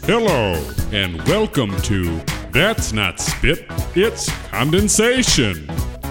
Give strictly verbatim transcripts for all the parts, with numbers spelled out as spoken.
Hello, and welcome to That's Not Spit, It's Condensation.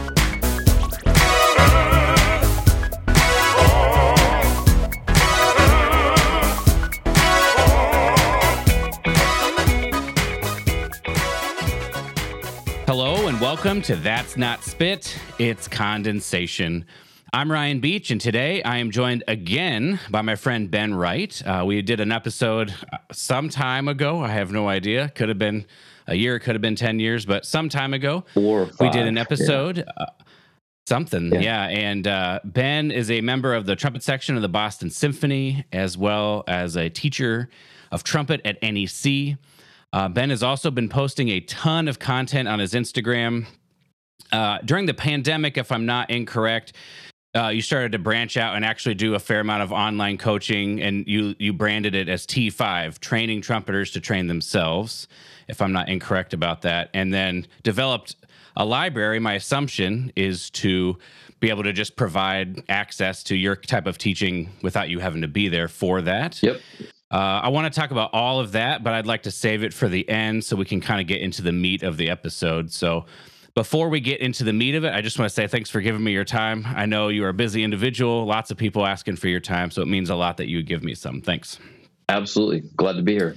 Hello, and welcome to That's Not Spit, It's Condensation. I'm Ryan Beach, and today I am joined again by my friend Ben Wright. Uh, we did an episode some time ago. I have no idea. Could have been a year, could have been ten years, but some time ago. Four or five. We did an episode. Yeah. Uh, something, yeah. yeah. And uh, Ben is a member of the trumpet section of the Boston Symphony, as well as a teacher of trumpet at N E C. Uh, Ben has also been posting a ton of content on his Instagram. Uh, during the pandemic, if I'm not incorrect, Uh, you started to branch out and actually do a fair amount of online coaching, and you you branded it as T five, training trumpeters to train themselves, if I'm not incorrect about that, and then developed a library. My assumption is to be able to just provide access to your type of teaching without you having to be there for that. Yep. Uh, I want to talk about all of that, but I'd like to save it for the end so we can kind of get into the meat of the episode. So before we get into the meat of it, I just want to say thanks for giving me your time. I know you're a busy individual, lots of people asking for your time, so it means a lot that you give me some. Thanks. Absolutely. Glad to be here.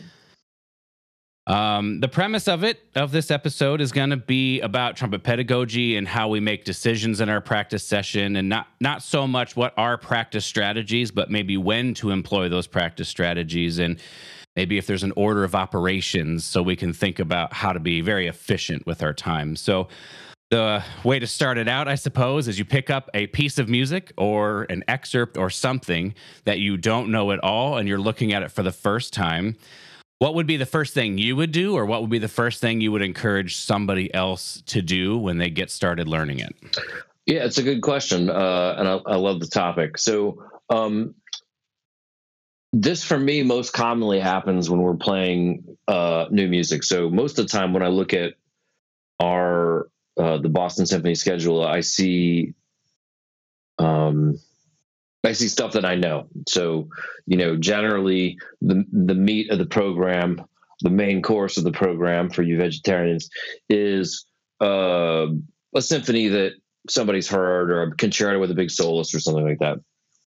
Um, the premise of it, of this episode, is going to be about trumpet pedagogy and how we make decisions in our practice session, and not, not so much what are practice strategies, but maybe when to employ those practice strategies, and maybe if there's an order of operations so we can think about how to be very efficient with our time. So the way to start it out, I suppose, is you pick up a piece of music or an excerpt or something that you don't know at all, and you're looking at it for the first time. What would be the first thing you would do, or what would be the first thing you would encourage somebody else to do when they get started learning it? Yeah, it's a good question, uh, and I, I love the topic. So um, this, for me, most commonly happens when we're playing uh, new music. So most of the time when I look at our uh, the Boston Symphony schedule, I see um, I see stuff that I know. So, you know, generally the the meat of the program, the main course of the program for you vegetarians, is uh, a symphony that somebody's heard, or a concerto with a big soloist or something like that.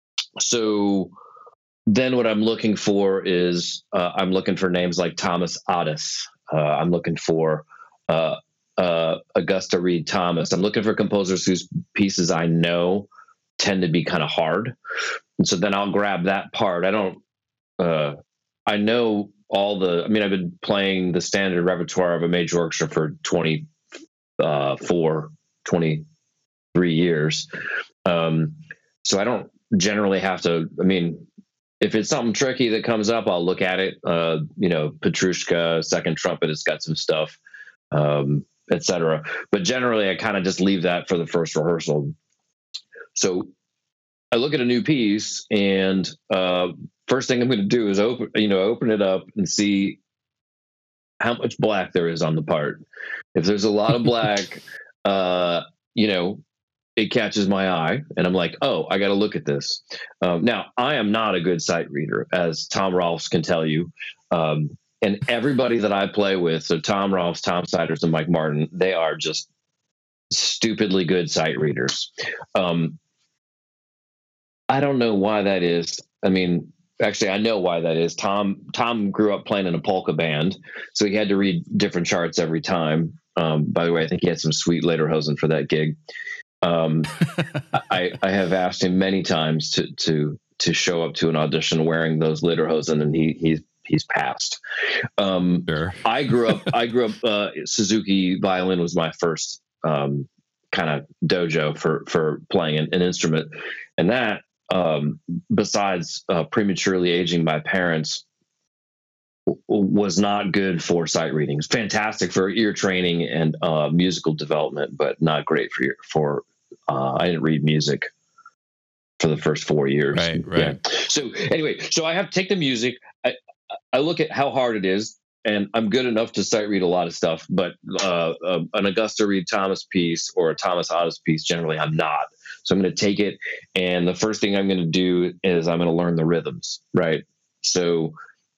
So then what I'm looking for is uh, I'm looking for names like Thomas Adès. Uh, I'm looking for uh, uh, Augusta Reed Thomas. I'm looking for composers whose pieces I know tend to be kind of hard. And so then I'll grab that part. I don't, uh, I know all the, I mean, I've been playing the standard repertoire of a major orchestra for twenty-four, twenty-three years. Um, so I don't generally have to, I mean, if it's something tricky that comes up, I'll look at it. Uh, you know, Petrushka, second trumpet, has got some stuff, um, et cetera. But generally, I kind of just leave that for the first rehearsal. So I look at a new piece, and uh, first thing I'm going to do is open, you know, open it up and see how much black there is on the part. If there's a lot of black, uh, you know, it catches my eye, and I'm like, oh, I got to look at this. Um, now, I am not a good sight reader, as Tom Rolfs can tell you. Um, and everybody that I play with, so Tom Rolfs, Tom Siders, and Mike Martin, they are just stupidly good sight readers. Um, I don't know why that is. I mean, actually, I know why that is. Tom Tom grew up playing in a polka band, so he had to read different charts every time. Um, by the way, I think he had some sweet lederhosen for that gig. Um, I, I have asked him many times to to to show up to an audition wearing those lederhosen, and he he's he's passed. Um, Sure. I grew up. I grew up. Uh, Suzuki violin was my first um, kind of dojo for for playing an, an instrument, and that um, besides uh, prematurely aging my parents, w- was not good for sight reading. It's fantastic for ear training and uh, musical development, but not great for your, for. Uh, I didn't read music for the first four years. Right, right. Yeah. So anyway, so I have to take the music. I, I look at how hard it is, and I'm good enough to sight read a lot of stuff, but uh, uh, an Augusta Reed Thomas piece or a Thomas Adès piece, generally I'm not. So I'm going to take it, and the first thing I'm going to do is I'm going to learn the rhythms, right? So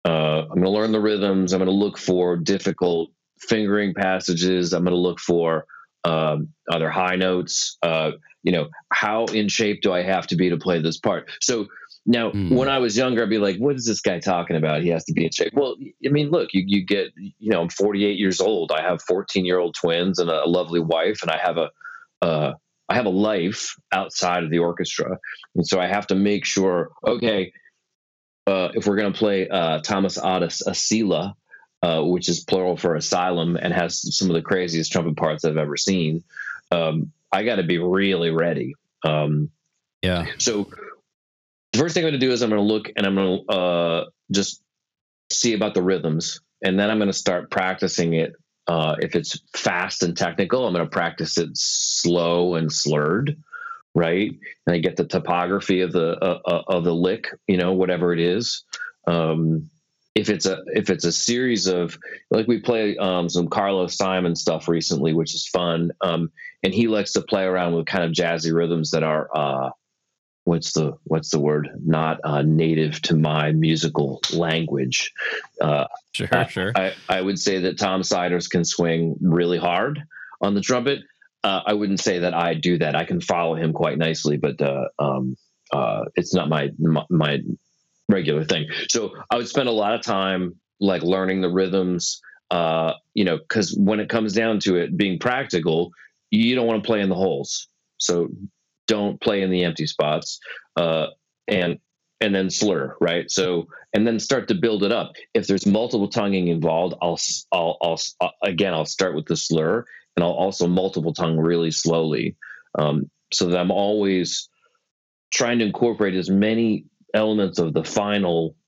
Uh, I'm going to learn the rhythms. I'm going to look for difficult fingering passages. I'm going to look for um, other high notes. Uh, you know, how in shape do I have to be to play this part? So now, Mm. when I was younger, I'd be like, what is this guy talking about? He has to be in shape. Well, I mean, look, you, you get, you know, I'm forty-eight years old. I have fourteen year old twins and a lovely wife, and I have a, uh, I have a life outside of the orchestra. And so I have to make sure, okay, uh, if we're going to play uh, Thomas Addis Asila, uh, which is plural for asylum and has some of the craziest trumpet parts I've ever seen, um, I got to be really ready. Um, yeah. So the first thing I'm going to do is I'm going to look and I'm going to uh, just see about the rhythms. And then I'm going to start practicing it. Uh, if it's fast and technical, I'm going to practice it slow and slurred. Right. And I get the topography of the, uh, uh, of the lick, you know, whatever it is. Um, if it's a, if it's a series of, like, we play um, some Carlos Simon stuff recently, which is fun. Um, and he likes to play around with kind of jazzy rhythms that are, uh, what's the, what's the word? Not uh, native to my musical language. Uh, sure. I, Sure. I, I would say that Tom Siders can swing really hard on the trumpet. Uh, I wouldn't say that I do that. I can follow him quite nicely, but uh, um, uh, it's not my, my my regular thing. So I would spend a lot of time like learning the rhythms, uh, you know, because when it comes down to it, being practical, you don't want to play in the holes. So don't play in the empty spots, uh, and and then slur, right? So and then start to build it up. If there's multiple tonguing involved, I'll I'll, I'll, I'll again I'll start with the slur. And I'll also multiple tongue really slowly, um, so that I'm always trying to incorporate as many elements of the final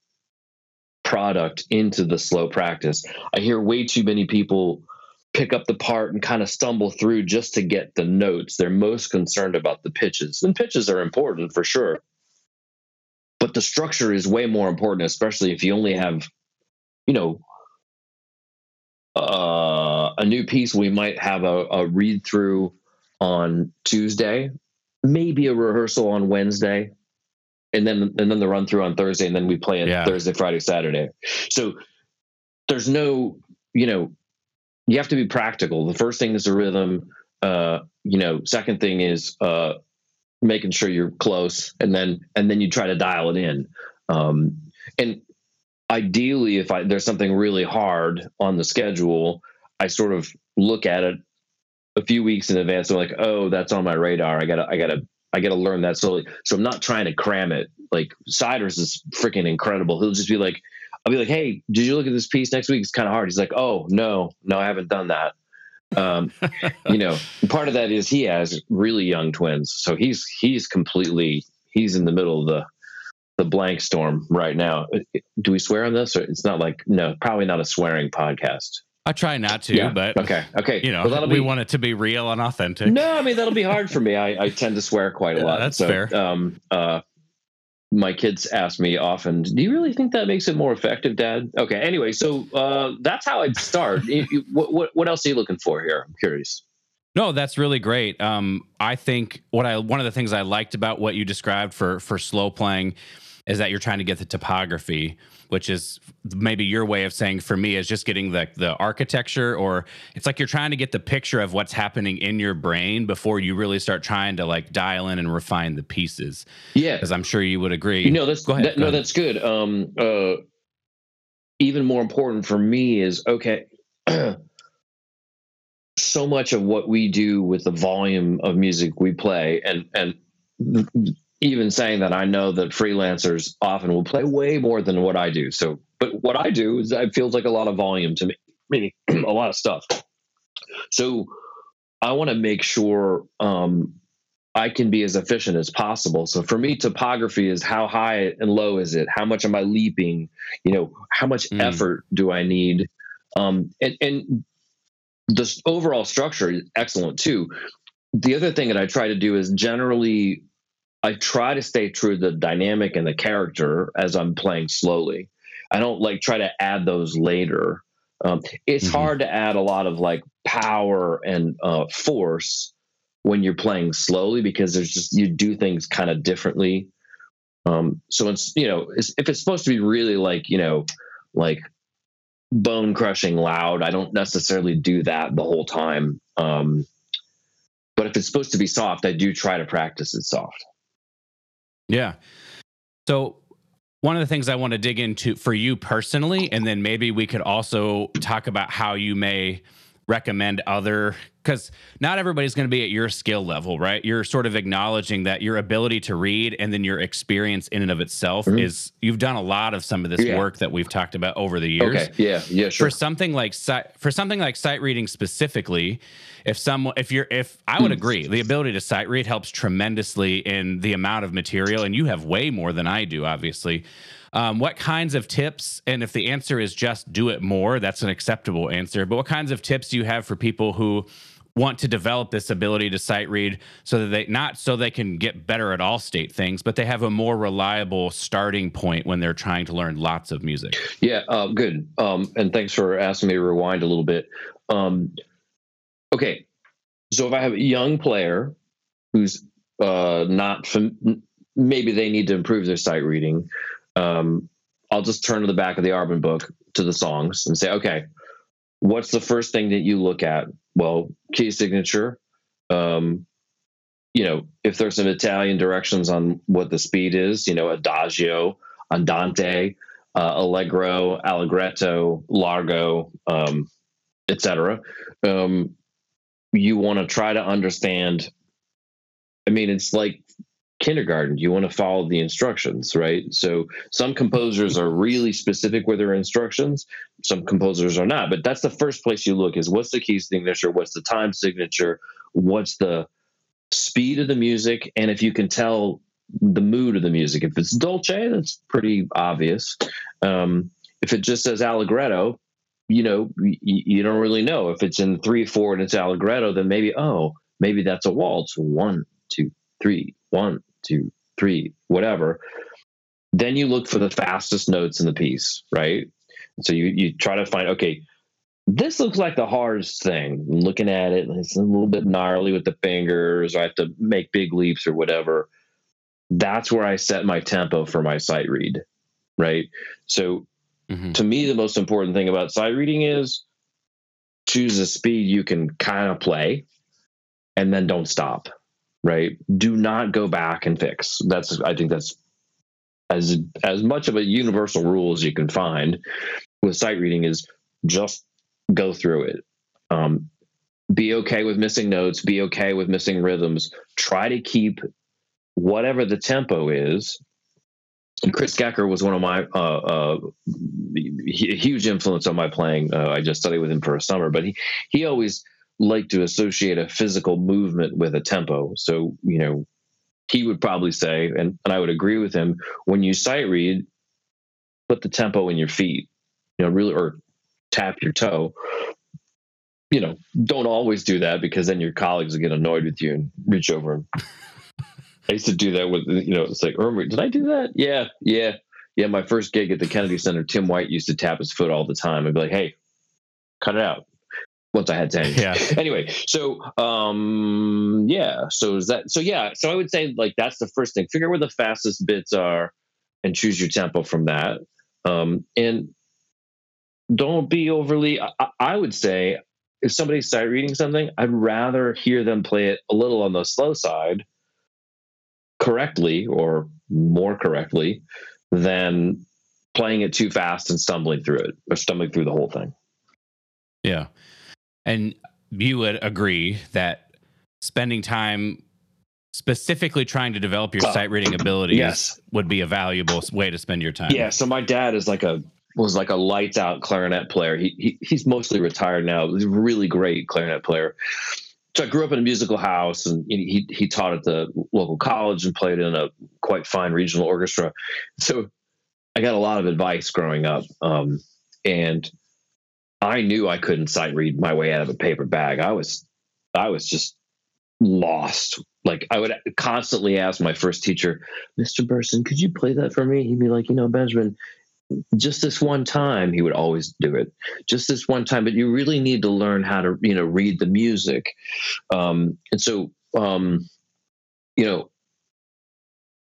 product into the slow practice. I hear way too many people pick up the part and kind of stumble through just to get the notes. They're most concerned about the pitches, and pitches are important for sure. But the structure is way more important, especially if you only have, you know, Uh, a new piece. We might have a, a read through on Tuesday, maybe a rehearsal on Wednesday, and then and then the run through on Thursday, and then we play it Yeah. Thursday, Friday, Saturday. So there's no, you know, you have to be practical. The first thing is the rhythm. Uh, you know, second thing is uh, making sure you're close, and then and then you try to dial it in. Um, and ideally, if I, there's something really hard on the schedule, I sort of look at it a few weeks in advance. I'm like, oh, that's on my radar. I gotta, I gotta, I gotta learn that slowly. So I'm not trying to cram it. Like Siders is freaking incredible. He'll just be like, I'll be like, hey, did you look at this piece next week? It's kind of hard. He's like, oh no, no, I haven't done that. Um, you know, part of that is he has really young twins, so he's he's completely he's in the middle of the the blank storm right now. Do we swear on this? Or it's not like, no, probably not a swearing podcast. I try not to, Yeah. but Okay. Okay. you know, Well, that'll we be, want it to be real and authentic. no, I mean, that'll be hard for me. I, I tend to swear quite a Yeah, lot. that's so, fair. Um, uh, my kids ask me often, do you really think that makes it more effective, Dad? Okay. Anyway, so uh, that's how I'd start. You- you- what, what, what else are you looking for here? I'm curious. No, that's really great. Um, I think what I one of the things I liked about what you described for for slow playing is that you're trying to get the topography, which is maybe your way of saying for me is just getting the the architecture, or it's like you're trying to get the picture of what's happening in your brain before you really start trying to like dial in and refine the pieces. Yeah. Because I'm sure you would agree. You know, that's Go ahead, that, go no, ahead. that's good. Um, uh, even more important for me is, okay, so much of what we do with the volume of music we play, and and even saying that, I know that freelancers often will play way more than what I do. So, but what I do is it feels like a lot of volume to me, meaning a lot of stuff. So I want to make sure um, I can be as efficient as possible. So for me, topography is how high and low is it? How much am I leaping? You know, how much Mm. effort do I need? Um, and, and the overall structure is excellent too. The other thing that I try to do is generally I try to stay true to the dynamic and the character as I'm playing slowly. I don't like try to add those later. Um, it's Mhm. hard to add a lot of like power and uh, force when you're playing slowly, because there's just, you do things kind of differently. Um, so it's, you know, it's, if it's supposed to be really like, you know, like bone crushing loud. I don't necessarily do that the whole time. Um, but if it's supposed to be soft, I do try to practice it soft. Yeah. So one of the things I want to dig into for you personally, and then maybe we could also talk about how you may recommend other, because not everybody's going to be at your skill level, right? You're sort of acknowledging that your ability to read and then your experience in and of itself mm-hmm. is, you've done a lot of some of this yeah. work that we've talked about over the years. Okay. Yeah. Yeah. Sure. For something like sight, for something like sight reading specifically, if someone, if you're, if I would agree, the ability to sight read helps tremendously in the amount of material, and you have way more than I do, obviously. Um, what kinds of tips, and if the answer is just do it more, that's an acceptable answer, but what kinds of tips do you have for people who want to develop this ability to sight read so that they, not so they can get better at all state things, but they have a more reliable starting point when they're trying to learn lots of music? Yeah, uh, good. Um, and thanks for asking me to rewind a little bit. Um, okay, so if I have a young player who's uh, not, fam- maybe they need to improve their sight reading, Um, I'll just turn to the back of the Arbin book to the songs and say, okay, what's the first thing that you look at? Well, key signature. Um, you know, if there's some Italian directions on what the speed is, you know, adagio, andante, uh, allegro, allegretto, largo, um, et cetera. Um, you want to try to understand. I mean, it's like kindergarten. You want to follow the instructions, right? So some composers are really specific with their instructions. Some composers are not, but that's the first place you look is what's the key signature? What's the time signature? What's the speed of the music? And if you can tell the mood of the music, if it's dolce, that's pretty obvious. Um, if it just says allegretto, you know, y- you don't really know. If it's in three, four and it's allegretto, then maybe, oh, maybe that's a waltz. One, two, three, one, two, three, whatever. Then you look for the fastest notes in the piece, right? So you you try to find, okay, this looks like the hardest thing. I'm looking at it, it's a little bit gnarly with the fingers, or I have to make big leaps or whatever. That's where I set my tempo for my sight read, right? So mm-hmm. to me, the most important thing about sight reading is choose a speed you can kind of play and then don't stop. Right. Do not go back and fix. That's, I think that's as, as much of a universal rule as you can find with sight reading is just go through it. Um, be okay with missing notes, be okay with missing rhythms, try to keep whatever the tempo is. And Chris Gecker was one of my, uh, uh, huge influence on my playing. Uh, I just studied with him for a summer, but he, he always like to associate a physical movement with a tempo. So, you know, he would probably say, and, and I would agree with him, when you sight read, put the tempo in your feet, you know, really, or tap your toe. You know, don't always do that because then your colleagues will get annoyed with you and reach over. And I used to do that with, you know, it's like, did I do that? Yeah, yeah, yeah. My first gig at the Kennedy Center, Tim White used to tap his foot all the time. I'd be like, hey, cut it out. Once I had ten. Yeah. Anyway, so um, yeah. So is that? So yeah. So I would say like that's the first thing. Figure out where the fastest bits are, and choose your tempo from that. Um, and don't be overly. I, I would say if somebody's sight reading something, I'd rather hear them play it a little on the slow side, correctly or more correctly, than playing it too fast and stumbling through it or stumbling through the whole thing. Yeah. And you would agree that spending time specifically trying to develop your uh, sight reading abilities yes. would be a valuable way to spend your time. Yeah. So my dad is like a was like a lights out clarinet player. He, he he's mostly retired now. He's a really great clarinet player. So I grew up in a musical house, and he he taught at the local college and played in a quite fine regional orchestra. So I got a lot of advice growing up, um, and I knew I couldn't sight read my way out of a paper bag. I was, I was just lost. Like I would constantly ask my first teacher, Mister Burson, could you play that for me? He'd be like, you know, Benjamin, just this one time. He would always do it, just this one time. But you really need to learn how to, you know, read the music. Um, and so, um, you know,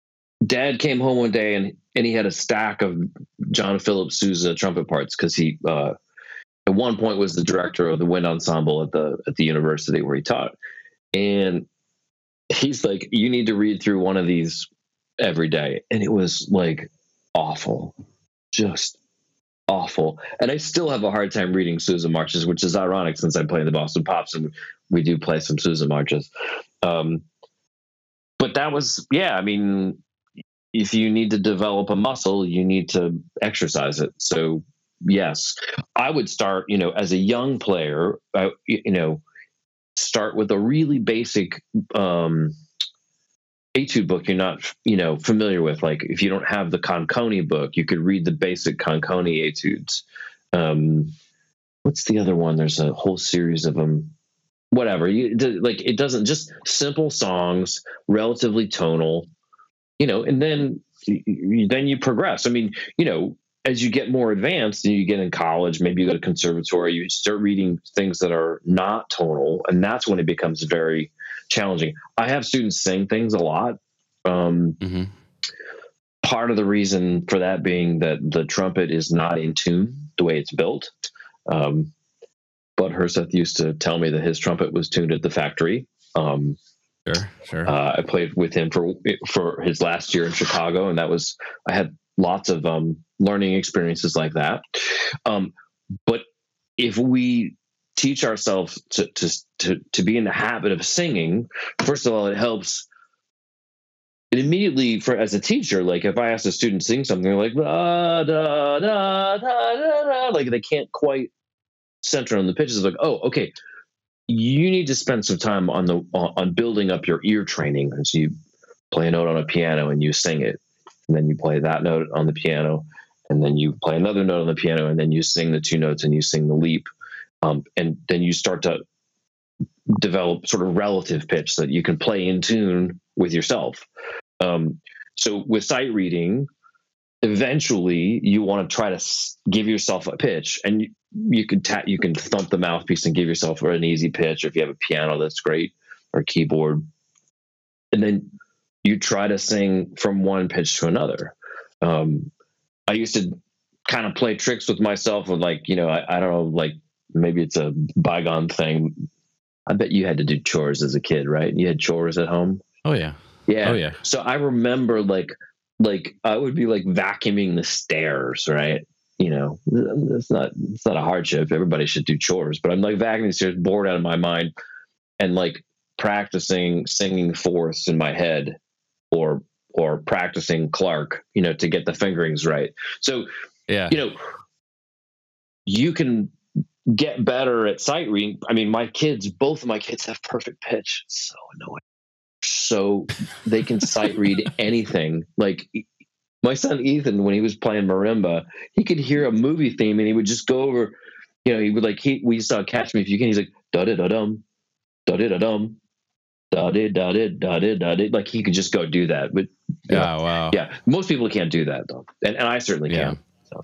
Dad came home one day and and he had a stack of John Philip Sousa trumpet parts because he uh, at one point was the director of the wind ensemble at the at the university where he taught, and he's like, "You need to read through one of these every day," and it was like awful, just awful. And I still have a hard time reading Sousa marches, which is ironic since I play in the Boston Pops and we do play some Sousa marches. Um, but that was, yeah, I mean, if you need to develop a muscle, you need to exercise it. So yes, I would start, you know, as a young player, uh, you know, start with a really basic um, etude book you're not, you know, familiar with. Like if you don't have the Conconi book, you could read the basic Conconi etudes. Um, what's the other one? There's a whole series of them. Whatever. You like, it doesn't, just simple songs, relatively tonal, you know, and then then you progress. I mean, you know, as you get more advanced and you get in college, maybe you go to conservatory, you start reading things that are not tonal, and that's when it becomes very challenging. I have students sing things a lot. Um, mm-hmm. Part of the reason for that being that the trumpet is not in tune the way it's built. Um, Bud Herseth used to tell me that his trumpet was tuned at the factory. Um, Sure, sure. Uh, I played with him for for his last year in Chicago, and that was, I had lots of um, learning experiences like that. Um, but if we teach ourselves to, to to to be in the habit of singing, first of all, it helps. It immediately, for as a teacher, like if I ask a student to sing something, they're like da da da da da da, like they can't quite center on the pitches. Like, oh, okay. You need to spend some time on the on building up your ear training. And so you play a note on a piano and you sing it, and then you play that note on the piano, and then you play another note on the piano, and then you sing the two notes and you sing the leap, um, and then you start to develop sort of relative pitch so that you can play in tune with yourself. Um, so with sight reading, eventually you want to try to give yourself a pitch, and you, you can tap, you can thump the mouthpiece and give yourself an easy pitch. Or if you have a piano, that's great, or keyboard. And then you try to sing from one pitch to another. Um, I used to kind of play tricks with myself with like, you know, I, I don't know, like maybe it's a bygone thing. I bet you had to do chores as a kid, right? You had chores at home. Oh yeah. Yeah. Oh yeah. So I remember like, like I would be like vacuuming the stairs, right? You know, it's not, it's not a hardship. Everybody should do chores, but I'm like vacuuming the stairs, bored out of my mind, and like practicing singing fourths in my head, or, or practicing Clark, you know, to get the fingerings right. So, yeah, you know, you can get better at sight reading. I mean, my kids, both of my kids have perfect pitch. It's so annoying. So they can sight read anything. Like my son Ethan, when he was playing marimba, he could hear a movie theme and he would just go over, you know, he would like, he, we saw Catch Me If You Can. He's like, da da da dum, da da da dum, da da da da da da da. Like he could just go do that. But yeah, oh, wow. Yeah. Most people can't do that though. And, and I certainly yeah. can. So.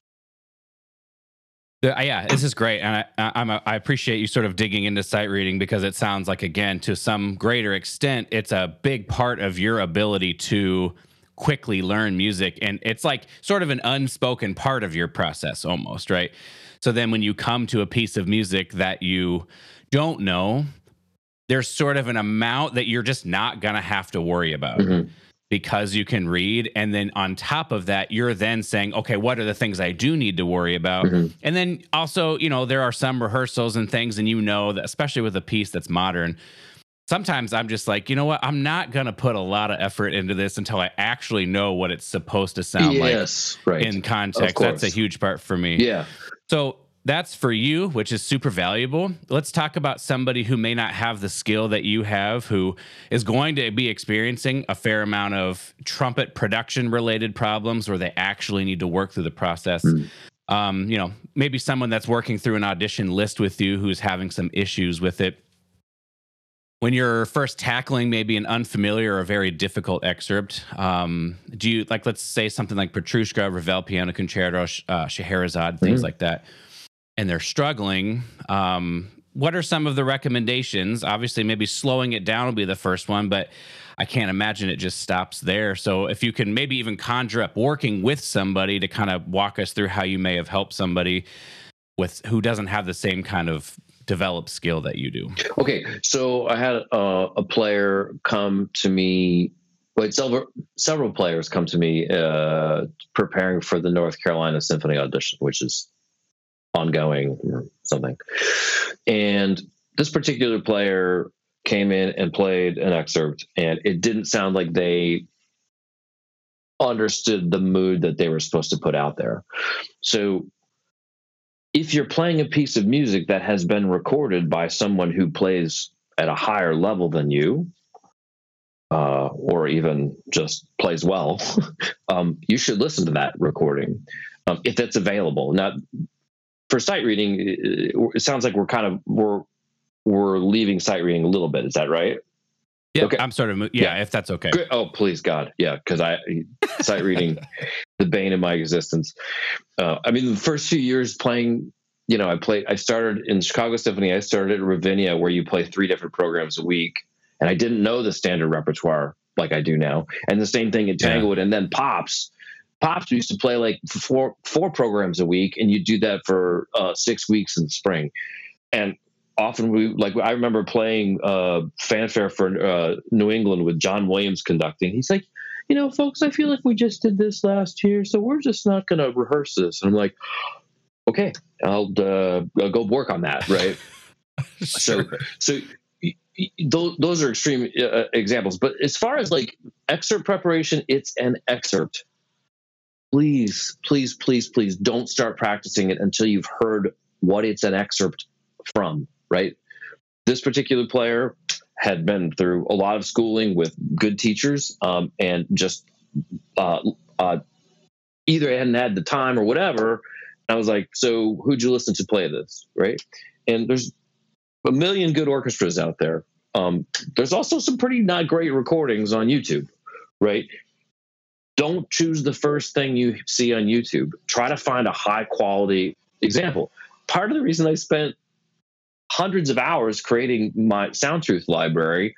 Yeah, this is great, and I, I'm a, I appreciate you sort of digging into sight reading, because it sounds like, again, to some greater extent, it's a big part of your ability to quickly learn music, and it's like sort of an unspoken part of your process almost, right? So then when you come to a piece of music that you don't know, there's sort of an amount that you're just not gonna have to worry about. Mm-hmm. Because you can read, and then on top of that, you're then saying, okay, what are the things I do need to worry about? Mm-hmm. And then also, you know, there are some rehearsals and things, and you know that, especially with a piece that's modern, sometimes I'm just like, you know what, I'm not going to put a lot of effort into this until I actually know what it's supposed to sound yes, like right. in context. That's a huge part for me. Yeah. So that's for you, which is super valuable. Let's talk about somebody who may not have the skill that you have, who is going to be experiencing a fair amount of trumpet production related problems where they actually need to work through the process. Mm. Um, you know, maybe someone that's working through an audition list with you who's having some issues with it. When you're first tackling maybe an unfamiliar or very difficult excerpt, um, do you, like, let's say something like Petrushka, Ravel Piano Concerto, uh, Scheherazade, things mm. like that, and they're struggling, um, what are some of the recommendations? Obviously, maybe slowing it down will be the first one, but I can't imagine it just stops there. So if you can maybe even conjure up working with somebody to kind of walk us through how you may have helped somebody with who doesn't have the same kind of developed skill that you do. Okay, so I had uh, a player come to me. Well, several several players come to me uh, preparing for the North Carolina Symphony audition, which is ongoing or something. And this particular player came in and played an excerpt, and it didn't sound like they understood the mood that they were supposed to put out there. So if you're playing a piece of music that has been recorded by someone who plays at a higher level than you, uh, or even just plays well, um, you should listen to that recording um, if that's available. Now, for sight reading, it, it sounds like we're kind of we're we're leaving sight reading a little bit. Is that right? Yeah, okay. I'm sort of yeah, yeah. If that's okay. Good. Oh, please, God, yeah, because I sight reading, the bane of my existence. Uh, I mean, the first few years playing, you know, I played. I started in Chicago Symphony. I started at Ravinia, where you play three different programs a week, and I didn't know the standard repertoire like I do now. And the same thing at Tanglewood, yeah. And then Pops. Pops used to play like four four programs a week, and you do that for uh, six weeks in the spring. And often we like I remember playing uh, fanfare for uh, New England with John Williams conducting. He's like, you know, folks, I feel like we just did this last year, so we're just not going to rehearse this. And I'm like, okay, I'll, uh, I'll go work on that, right? Sure. So, so those those are extreme uh, examples. But as far as like excerpt preparation, it's an excerpt. Please, please, please, please don't start practicing it until you've heard what it's an excerpt from, right? This particular player had been through a lot of schooling with good teachers um, and just uh, uh, either hadn't had the time or whatever. I was like, so who'd you listen to play this, right? And there's a million good orchestras out there. Um, there's also some pretty not great recordings on YouTube, right? Don't choose the first thing you see on YouTube. Try to find a high quality example. Part of the reason I spent hundreds of hours creating my Sound Truth library,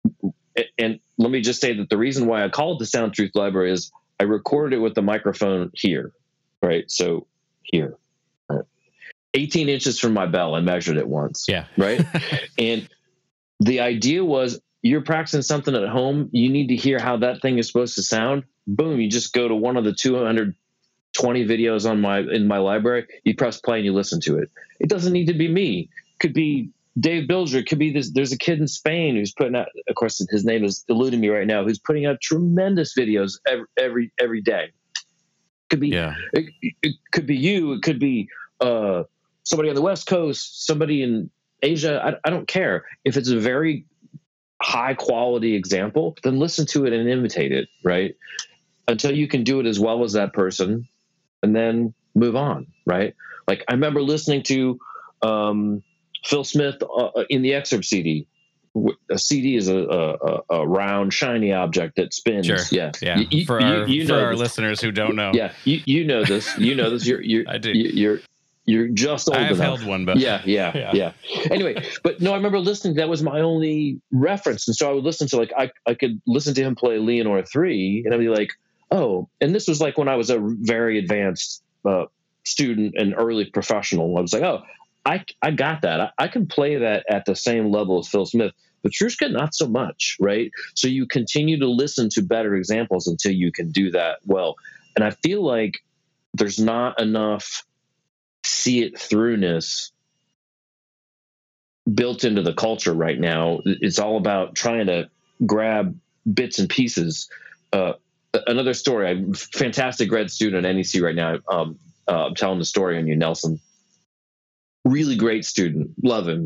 and let me just say that the reason why I call it the Sound Truth library is I recorded it with the microphone here, right? So here, right? eighteen inches from my bell, I measured it once, yeah, right? And the idea was you're practicing something at home, you need to hear how that thing is supposed to sound. Boom, you just go to one of the two hundred twenty videos on my in my library, you press play and you listen to it. It doesn't need to be me. It could be Dave Bilger. It could be this. There's a kid in Spain who's putting out, of course, his name is eluding me right now, who's putting out tremendous videos every every, every day. It could be, yeah. it, it could be you. It could be uh, somebody on the West Coast, somebody in Asia. I, I don't care. If it's a very high quality example, then listen to it and imitate it, right? Until you can do it as well as that person, and then move on, right? Like I remember listening to um, Phil Smith uh, in the excerpt C D. A C D is a, a, a round, shiny object that spins. Sure. Yeah, yeah. You, for you, our, you for know our this. listeners who don't know, yeah, you, you know this. You know this. You're you're I do. You're you're just old I have enough. held one, but yeah, yeah, yeah, yeah. Anyway, but no, I remember listening. That was my only reference, and so I would listen to like I I could listen to him play Leonore three, and I'd be like, oh, and this was like when I was a very advanced uh, student and early professional. I was like, oh, I I got that. I, I can play that at the same level as Phil Smith. Petrushka, not so much, right? So you continue to listen to better examples until you can do that well. And I feel like there's not enough see it throughness built into the culture right now. It's all about trying to grab bits and pieces. Uh, another story, I'm a fantastic grad student at N E C right now. Um, uh, I'm telling the story on you, Nelson. Really great student. Love him.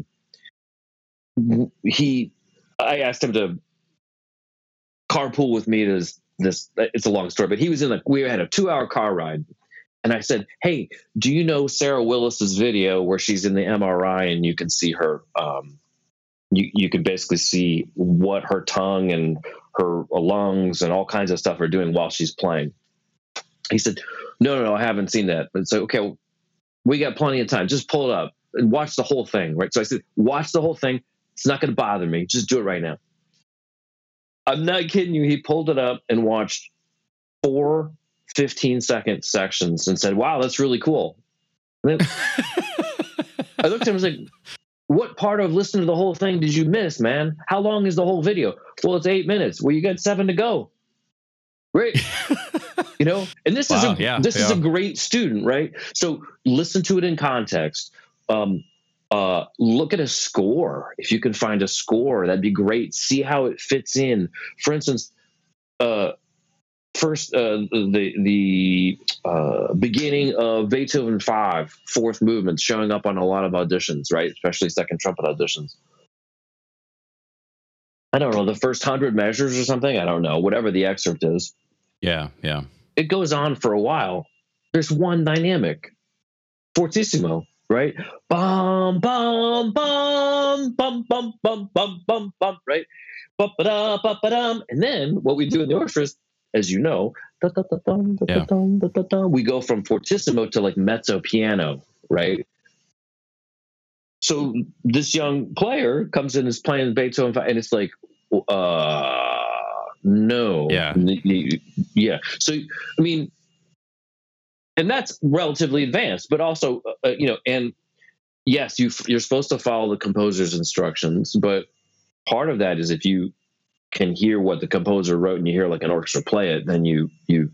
He, I asked him to carpool with me to this, this, it's a long story, but he was in the, we had a two hour car ride. And I said, hey, do you know Sarah Willis's video where she's in the M R I and you can see her, um, you, you can basically see what her tongue and her lungs and all kinds of stuff are doing while she's playing. He said, no, no, no, I haven't seen that. But it's like, okay, well, we got plenty of time. Just pull it up. and watch the whole thing, right? So I said, watch the whole thing. It's not going to bother me. Just do it right now. I'm not kidding you. He pulled it up and watched four fifteen second sections and said, wow, that's really cool. And then I looked at him and was like, what part of listening to the whole thing did you miss, man? How long is the whole video? Well, it's eight minutes. Well, you got seven to go. Great. You know, and this wow, is a yeah, this yeah. is a great student, right? So listen to it in context. Um, uh, look at a score. If you can find a score, that'd be great. See how it fits in. For instance, uh, first uh, the the uh, beginning of Beethoven Five, fourth movement, showing up on a lot of auditions, right? Especially second trumpet auditions. I don't know, the first hundred measures or something. I don't know, whatever the excerpt is. Yeah, yeah. It goes on for a while. There's one dynamic, fortissimo, right? Bum bum bum bum bum bum bum bum bum, right? Ba-ba-da, ba-ba-dum. And then what we do in the orchestra is, as you know, da, da, da, dum, da, yeah. da, dum, da, da, da, we go from fortissimo to like mezzo piano, right? So this young player comes in and is playing Beethoven, and it's like, uh, no, yeah, yeah. So I mean, and that's relatively advanced, but also, uh, you know, and yes, you you're supposed to follow the composer's instructions, but part of that is if you can hear what the composer wrote and you hear like an orchestra play it, then you you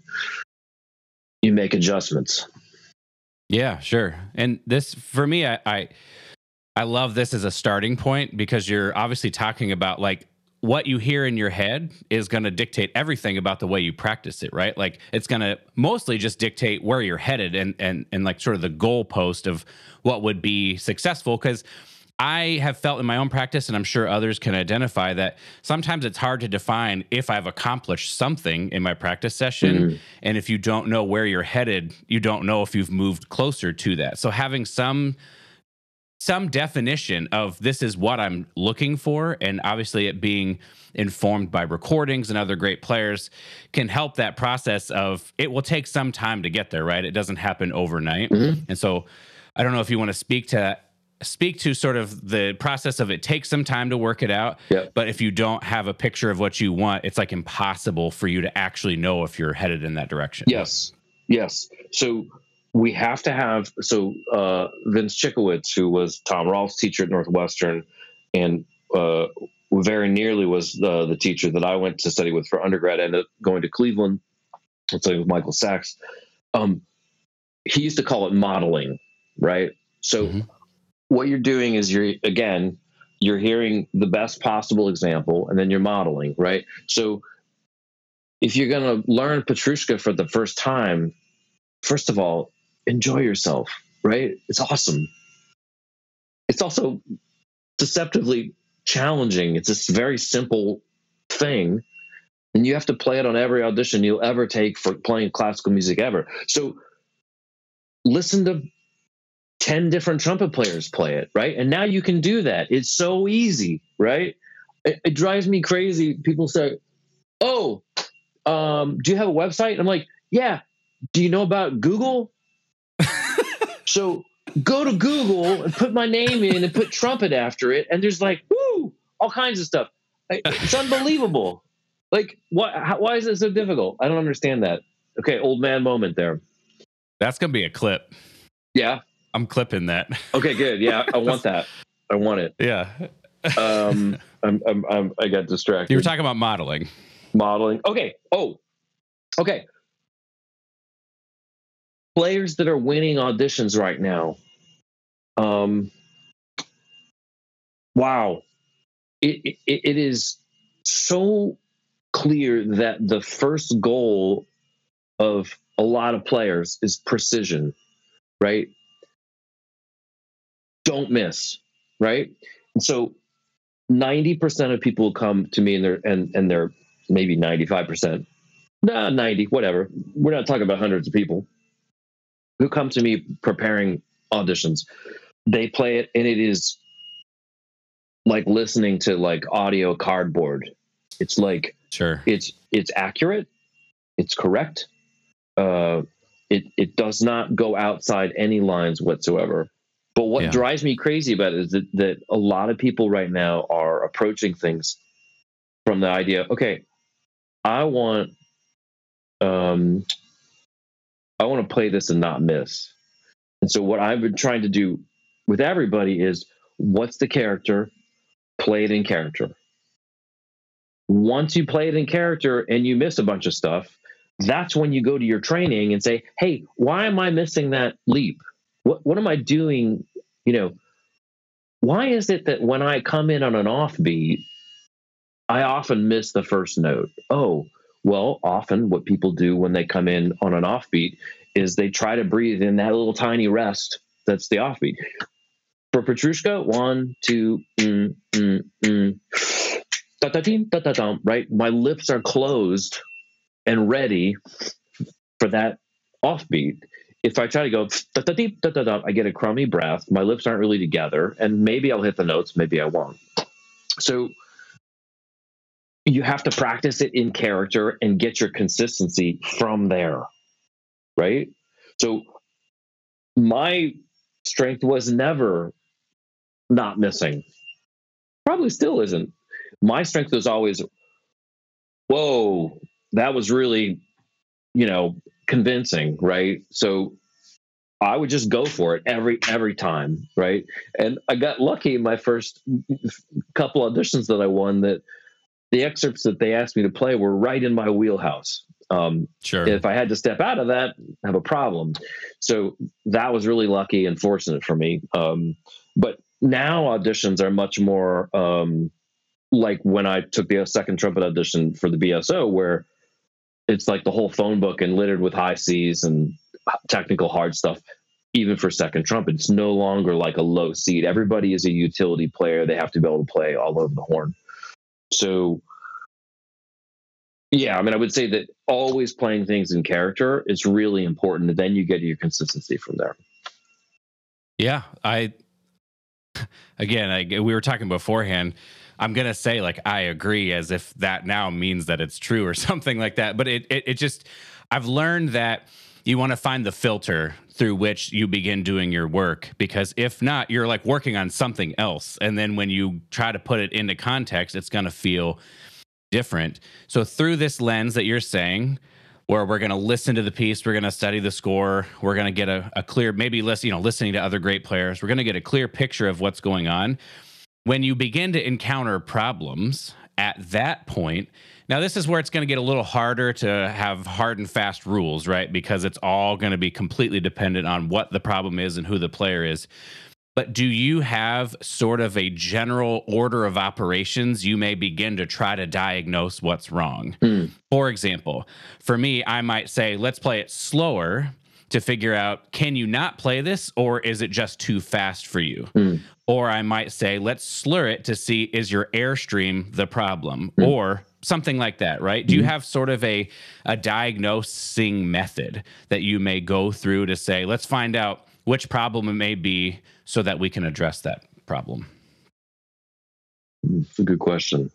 you make adjustments. Yeah, sure. And this for me, I. I I love this as a starting point because you're obviously talking about like what you hear in your head is going to dictate everything about the way you practice it, right? Like it's going to mostly just dictate where you're headed and and and like sort of the goalpost of what would be successful. Because I have felt in my own practice, and I'm sure others can identify that sometimes it's hard to define if I've accomplished something in my practice session. Mm-hmm. And if you don't know where you're headed, you don't know if you've moved closer to that. So having some some definition of this is what I'm looking for, and obviously it being informed by recordings and other great players can help that process of it will take some time to get there, right? It doesn't happen overnight. Mm-hmm. And so I don't know if you want to speak to speak to sort of the process of it takes some time to work it out, yeah. but if you don't have a picture of what you want, it's like impossible for you to actually know if you're headed in that direction. Yes, yes. So we have to have, so uh, Vince Chikowitz, who was Tom Rolfe's teacher at Northwestern and uh, very nearly was the, the teacher that I went to study with for undergrad, ended up going to Cleveland and studying with Michael Sachs. Um, he used to call it modeling, right? So mm-hmm. what you're doing is you're, again, you're hearing the best possible example and then you're modeling, right? So if you're going to learn Petrushka for the first time, first of all, enjoy yourself, right? It's awesome. It's also deceptively challenging. It's this very simple thing, and you have to play it on every audition you'll ever take for playing classical music ever. So listen to ten different trumpet players play it, right? And now you can do that. It's so easy, right? It, it drives me crazy. People say, oh, um, do you have a website? I'm like, yeah. Do you know about Google? So go to Google and put my name in and put trumpet after it. And there's like, woo, all kinds of stuff. It's unbelievable. Like, what, how, why is it so difficult? I don't understand that. Okay. Old man moment there. That's going to be a clip. Yeah. I'm clipping that. Okay, good. Yeah. I want that. I want it. Yeah. um, I'm, I'm, I'm, I got distracted. You were talking about modeling. Modeling. Okay. Oh, okay. Players that are winning auditions right now. Um, wow. It, it, it is so clear that the first goal of a lot of players is precision, right? Don't miss, right? And so ninety percent of people come to me and they're, and, and they're maybe ninety-five percent, nah, ninety, whatever. We're not talking about hundreds of people who come to me preparing auditions. They play it and it is like listening to like audio cardboard. It's like, sure, it's, it's accurate. It's correct. Uh, it, it does not go outside any lines whatsoever. But what Yeah. drives me crazy about it is that, that a lot of people right now are approaching things from the idea, okay, I want um, I want to play this and not miss. And so what I've been trying to do with everybody is, what's the character? Play it in character. Once you play it in character and you miss a bunch of stuff, that's when you go to your training and say, hey, why am I missing that leap? What what am I doing? You know, why is it that when I come in on an offbeat, I often miss the first note? Oh, well, often what people do when they come in on an offbeat is they try to breathe in that little tiny rest that's the offbeat. For Petrushka, one, two, mm, mm, mm, da da dee, da da dum, right? My lips are closed and ready for that offbeat. If I try to go da da dee, da da dum, I get a crummy breath. My lips aren't really together, and maybe I'll hit the notes, maybe I won't. So you have to practice it in character and get your consistency from there, right? So my strength was never not missing. Probably still isn't. My strength was always, whoa, that was really, you know, convincing, right? So I would just go for it every every time, right? And I got lucky in my first couple auditions that I won, that the excerpts that they asked me to play were right in my wheelhouse. Um, Sure. If I had to step out of that, I have a problem. So that was really lucky and fortunate for me. Um, but now auditions are much more um, like when I took the second trumpet audition for the B S O, where it's like the whole phone book and littered with high C's and technical hard stuff. Even for second trumpet, it's no longer like a low seat. Everybody is a utility player. They have to be able to play all over the horn. So, yeah, I mean, I would say that always playing things in character is really important. And then you get your consistency from there. Yeah, I again, I, we were talking beforehand. I'm gonna say like I agree, as if that now means that it's true or something like that. But it it, it just I've learned that you want to find the filter through which you begin doing your work, because if not, you're like working on something else, and then when you try to put it into context, it's gonna feel different. So through this lens that you're saying, where we're going to listen to the piece, we're going to study the score, we're going to get a, a clear, maybe listen, you know, listening to other great players, we're going to get a clear picture of what's going on. When you begin to encounter problems at that point, now this is where it's going to get a little harder to have hard and fast rules, right? Because it's all going to be completely dependent on what the problem is and who the player is. But do you have sort of a general order of operations you may begin to try to diagnose what's wrong? Mm. For example, for me, I might say, let's play it slower to figure out, can you not play this, or is it just too fast for you? Mm. Or I might say, let's slur it to see, is your airstream the problem? Mm. Or something like that, right? Mm. Do you have sort of a, a diagnosing method that you may go through to say, let's find out which problem it may be so that we can address that problem? It's a good question.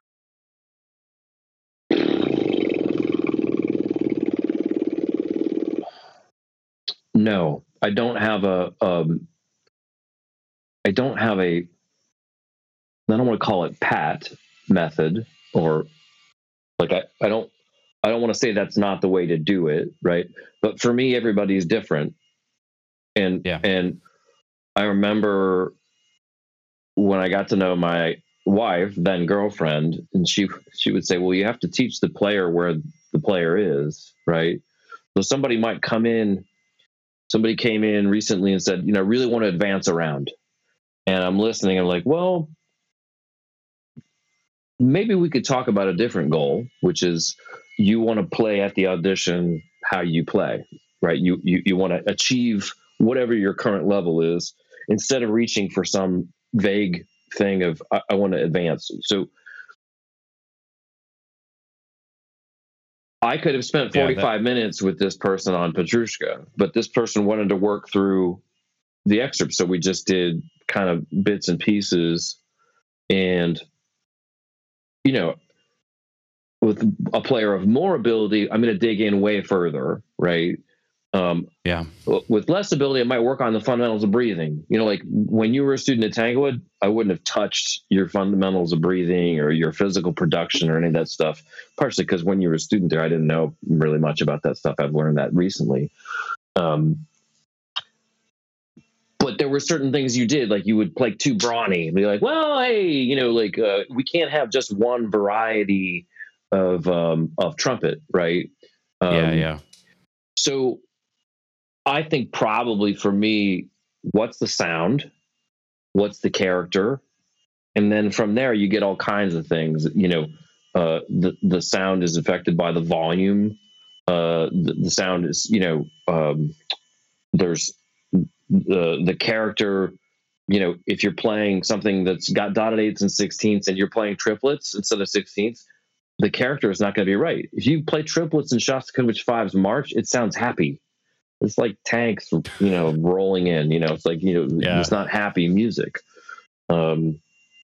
No, I don't have a, um, I don't have a, I don't want to call it pat method, or like, I, I don't, I don't want to say that's not the way to do it. Right. But for me, everybody's different. And, yeah. and I remember when I got to know my wife, then girlfriend, and she, she would say, well, you have to teach the player where the player is. Right. So somebody might come in, somebody came in recently and said, you know, I really want to advance around. And I'm listening. I'm like, well, maybe we could talk about a different goal, which is you want to play at the audition how you play, right? You you, you want to achieve whatever your current level is, instead of reaching for some vague thing of, I, I want to advance. So I could have spent forty-five yeah, that... minutes with this person on Petrushka, but this person wanted to work through the excerpt. So we just did kind of bits and pieces. And, you know, with a player of more ability, I'm going to dig in way further, right? Um, Yeah. with less ability, it might work on the fundamentals of breathing. You know, like when you were a student at Tanglewood, I wouldn't have touched your fundamentals of breathing or your physical production or any of that stuff, partially because when you were a student there, I didn't know really much about that stuff. I've learned that recently. Um, but there were certain things you did, like you would play too brawny and be like, well, hey, you know, like uh, we can't have just one variety of um, of trumpet, right? Um, Yeah, yeah. So I think probably for me, what's the sound? What's the character? And then from there, you get all kinds of things. You know, uh, the the sound is affected by the volume. Uh, the, the sound is, you know, um, there's the the character. You know, if you're playing something that's got dotted eights and sixteenths, and you're playing triplets instead of sixteenths, the character is not going to be right. If you play triplets in Shostakovich Five's March, it sounds happy. It's like tanks, you know, rolling in. You know, it's like, you know, Yeah. it's not happy music. Um,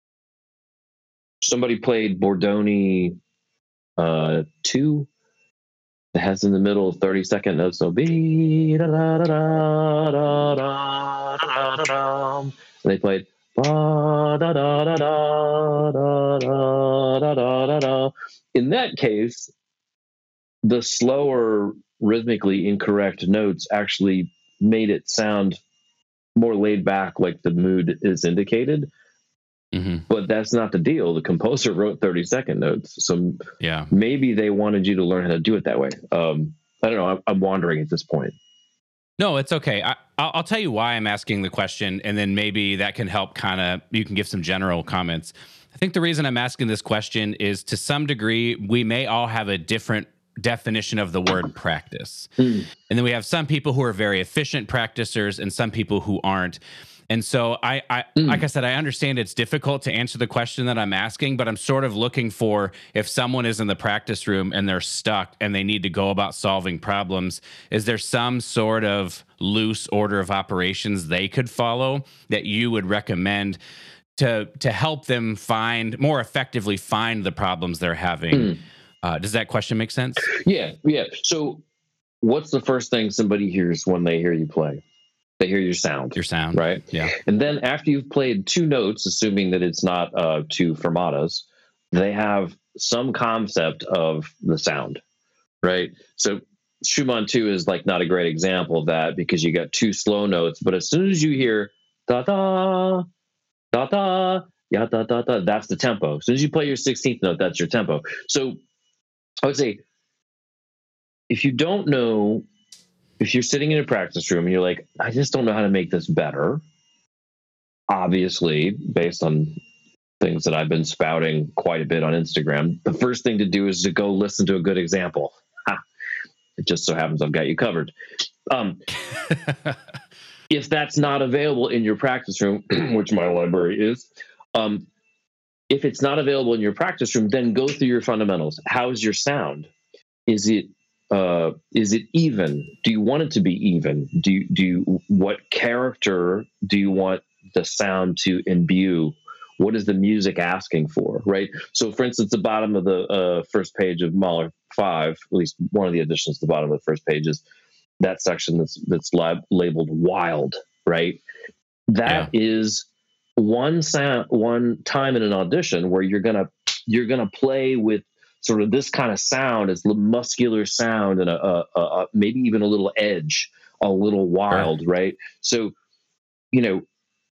somebody played Bordoni uh, two. It has in the middle thirty second notes. So be da da da da da da da da da. And they played ba da da da da da da da da da. In that case, the slower, rhythmically incorrect notes actually made it sound more laid back, like the mood is indicated. Mm-hmm. But that's not the deal. The composer wrote thirty second notes, so Yeah. maybe they wanted you to learn how to do it that way. Um, I don't know. I'm, I'm wandering at this point. No, it's okay. I, I'll, I'll tell you why I'm asking the question, and then maybe that can help kind of, you can give some general comments. I think the reason I'm asking this question is, to some degree, we may all have a different definition of the word practice. Mm. And then we have some people who are very efficient practicers and some people who aren't. And so I, I mm. like I said, I understand it's difficult to answer the question that I'm asking, but I'm sort of looking for, if someone is in the practice room and they're stuck and they need to go about solving problems, is there some sort of loose order of operations they could follow that you would recommend to to help them find more effectively find the problems they're having? Mm. Uh, does that question make sense? Yeah, yeah. So what's the first thing somebody hears when they hear you play? They hear your sound. Your sound. Right? Yeah. And then after you've played two notes, assuming that it's not uh, two fermatas, they have some concept of the sound, right? So Schumann two is like not a great example of that, because you got two slow notes, but as soon as you hear da-da, da-da, ya da da da, that's the tempo. As soon as you play your sixteenth note, that's your tempo. So I would say, if you don't know, if you're sitting in a practice room and you're like, I just don't know how to make this better, obviously, based on things that I've been spouting quite a bit on Instagram, the first thing to do is to go listen to a good example. Ha, it just so happens I've got you covered. Um, if that's not available in your practice room, which my library is, um, if it's not available in your practice room, then go through your fundamentals. How's your sound? Is it Uh, is it even? Do you want it to be even? Do you, do you, what character do you want the sound to imbue? What is the music asking for, right? So, for instance, the bottom of the uh, first page of Mahler five, at least one of the editions, the bottom of the first page is that section that's that's lab- labeled "wild," right? That yeah. is one sound, one time in an audition where you're gonna you're gonna play with sort of this kind of sound, is muscular sound and a, a, a maybe even a little edge, a little wild, right? right? So, you know,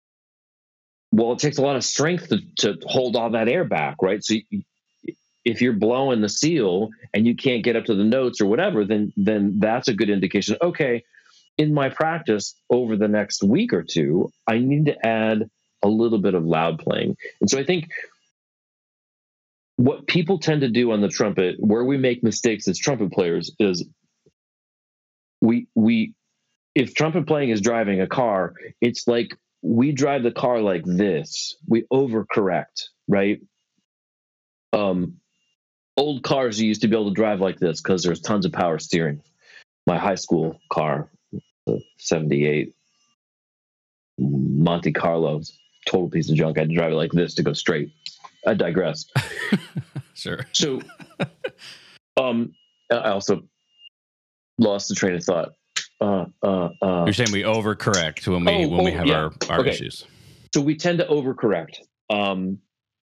well, it takes a lot of strength to, to hold all that air back, right? So you, if you're blowing the seal and you can't get up to the notes or whatever, then then that's a good indication. Okay, in my practice over the next week or two, I need to add a little bit of loud playing. And so I think what people tend to do on the trumpet, where we make mistakes as trumpet players, is we we if trumpet playing is driving a car, it's like we drive the car like this. We overcorrect, right? Um, old cars you used to be able to drive like this because there's tons of power steering. My high school car, the seventy-eight Monte Carlo, total piece of junk. I had to drive it like this to go straight. I digress. Sure. So, um, I also lost the train of thought. uh, uh, uh. You're saying we overcorrect when we Oh, when we oh, have yeah. our, our Okay. issues. So we tend to overcorrect. Um,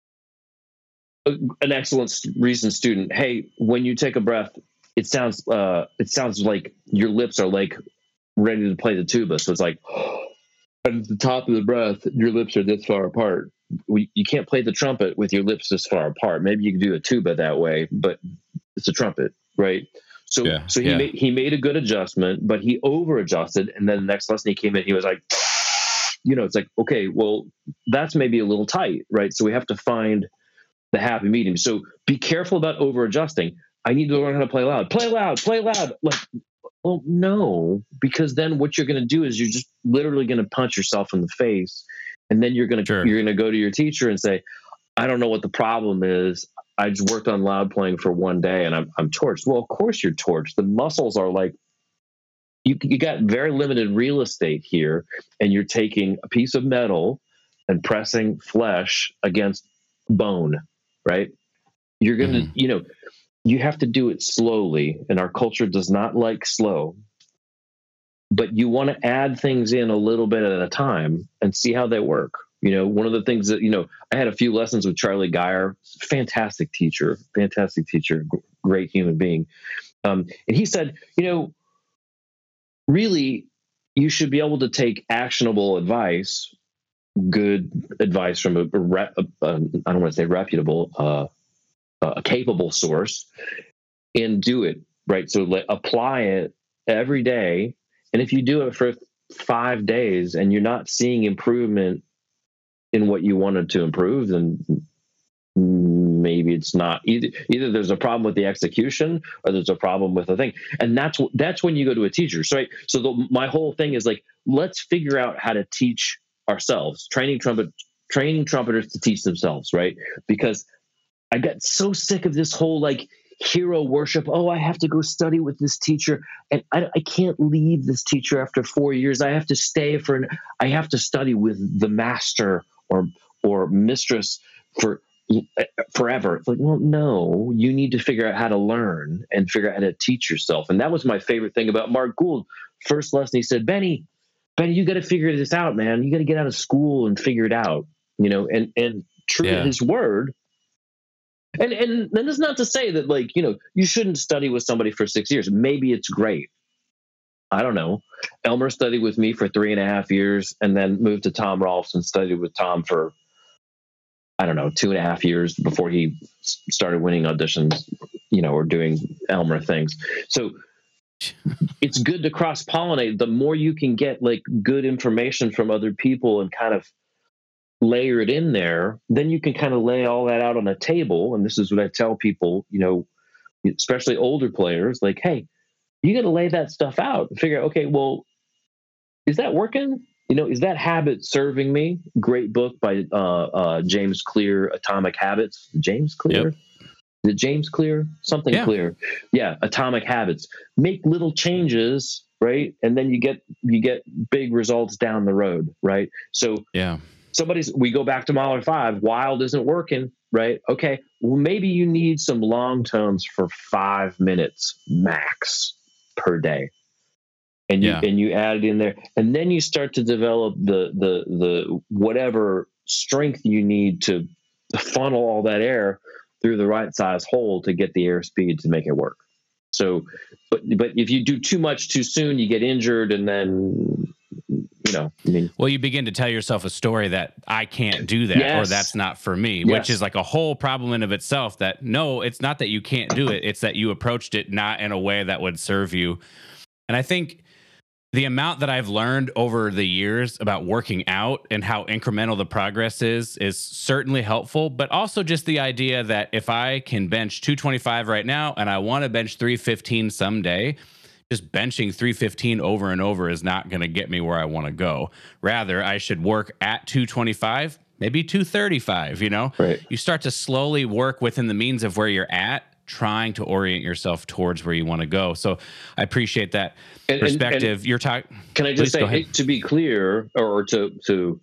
an excellent recent student. Hey, when you take a breath, it sounds uh, it sounds like your lips are like ready to play the tuba. So it's like, and at the top of the breath, your lips are this far apart. We, you can't play the trumpet with your lips this far apart. Maybe you can do a tuba that way, but it's a trumpet, right? So, Yeah, so he yeah. made he made a good adjustment, but he over adjusted. And then the next lesson he came in, he was like, you know, it's like, okay, well, that's maybe a little tight, right? So we have to find the happy medium. So be careful about over adjusting. I need to learn how to play loud. Play loud. Play loud. Like, well, no, because then what you're going to do is you're just literally going to punch yourself in the face, and then you're going to Sure. you're going to go to your teacher and say, I don't know what the problem is. I just worked on loud playing for one day and I'm I'm torched. Well, of course you're torched. The muscles are like, you you got very limited real estate here, and you're taking a piece of metal and pressing flesh against bone, right? You're going to, Mhm. you know, you have to do it slowly, and our culture does not like slow. But you want to add things in a little bit at a time and see how they work. You know, one of the things that, you know, I had a few lessons with Charlie Geyer, fantastic teacher, fantastic teacher, g- great human being. Um, and he said, you know, really, you should be able to take actionable advice, good advice from a, a, rep, a, a I don't want to say reputable, uh, a capable source, and do it, right? So let, apply it every day. And if you do it for five days and you're not seeing improvement in what you wanted to improve, then maybe it's not either. Either there's a problem with the execution, or there's a problem with the thing, and that's that's when you go to a teacher. So, right? So the, my whole thing is like, let's figure out how to teach ourselves. Training trumpet, training trumpeters to teach themselves, right? Because I got so sick of this whole like hero worship. Oh, I have to go study with this teacher, and I, I can't leave this teacher after four years. I have to stay for an. I have to study with the master or or mistress for forever. It's like, well, no, you need to figure out how to learn and figure out how to teach yourself. And that was my favorite thing about Mark Gould. First lesson, he said, Benny, Benny, you got to figure this out, man. You got to get out of school and figure it out. You know, and and true Yeah. to his word. And and then it's not to say that, like, you know, you shouldn't study with somebody for six years. Maybe it's great. I don't know. Elmer studied with me for three and a half years and then moved to Tom Rolfs and studied with Tom for, I don't know, two and a half years before he started winning auditions, you know, or doing Elmer things. So it's good to cross pollinate. The more you can get like good information from other people and kind of layer it in there, then you can kind of lay all that out on a table. And this is what I tell people, you know, especially older players, like, hey, you got to lay that stuff out and figure out, okay, well, is that working? You know, is that habit serving me? Great book by uh, uh, James Clear, Atomic Habits. James Clear? Yep. Is it James Clear? Something Yeah. Clear. Yeah, Atomic Habits. Make little changes, right? And then you get you get big results down the road, right? So Yeah. somebody's, we go back to Mahler five, wild isn't working, right? Okay, well, maybe you need some long tones for five minutes max per day. And you Yeah. and you add it in there, and then you start to develop the the the whatever strength you need to funnel all that air through the right size hole to get the airspeed to make it work. So, but but if you do too much too soon, you get injured, and then, you know, I mean, Well, you begin to tell yourself a story that I can't do that, Yes. or that's not for me, Yes. which is like a whole problem in of itself. That no, it's not that you can't do it; it's that you approached it not in a way that would serve you. And I think the amount that I've learned over the years about working out and how incremental the progress is is certainly helpful, but also just the idea that if I can bench two twenty-five right now and I want to bench three fifteen someday, just benching three fifteen over and over is not going to get me where I want to go. Rather, I should work at two twenty-five, maybe two thirty-five, you know? Right. You start to slowly work within the means of where you're at, trying to orient yourself towards where you want to go. So I appreciate that And- and- perspective. You're talking. can I just say, hey, to be clear, or to to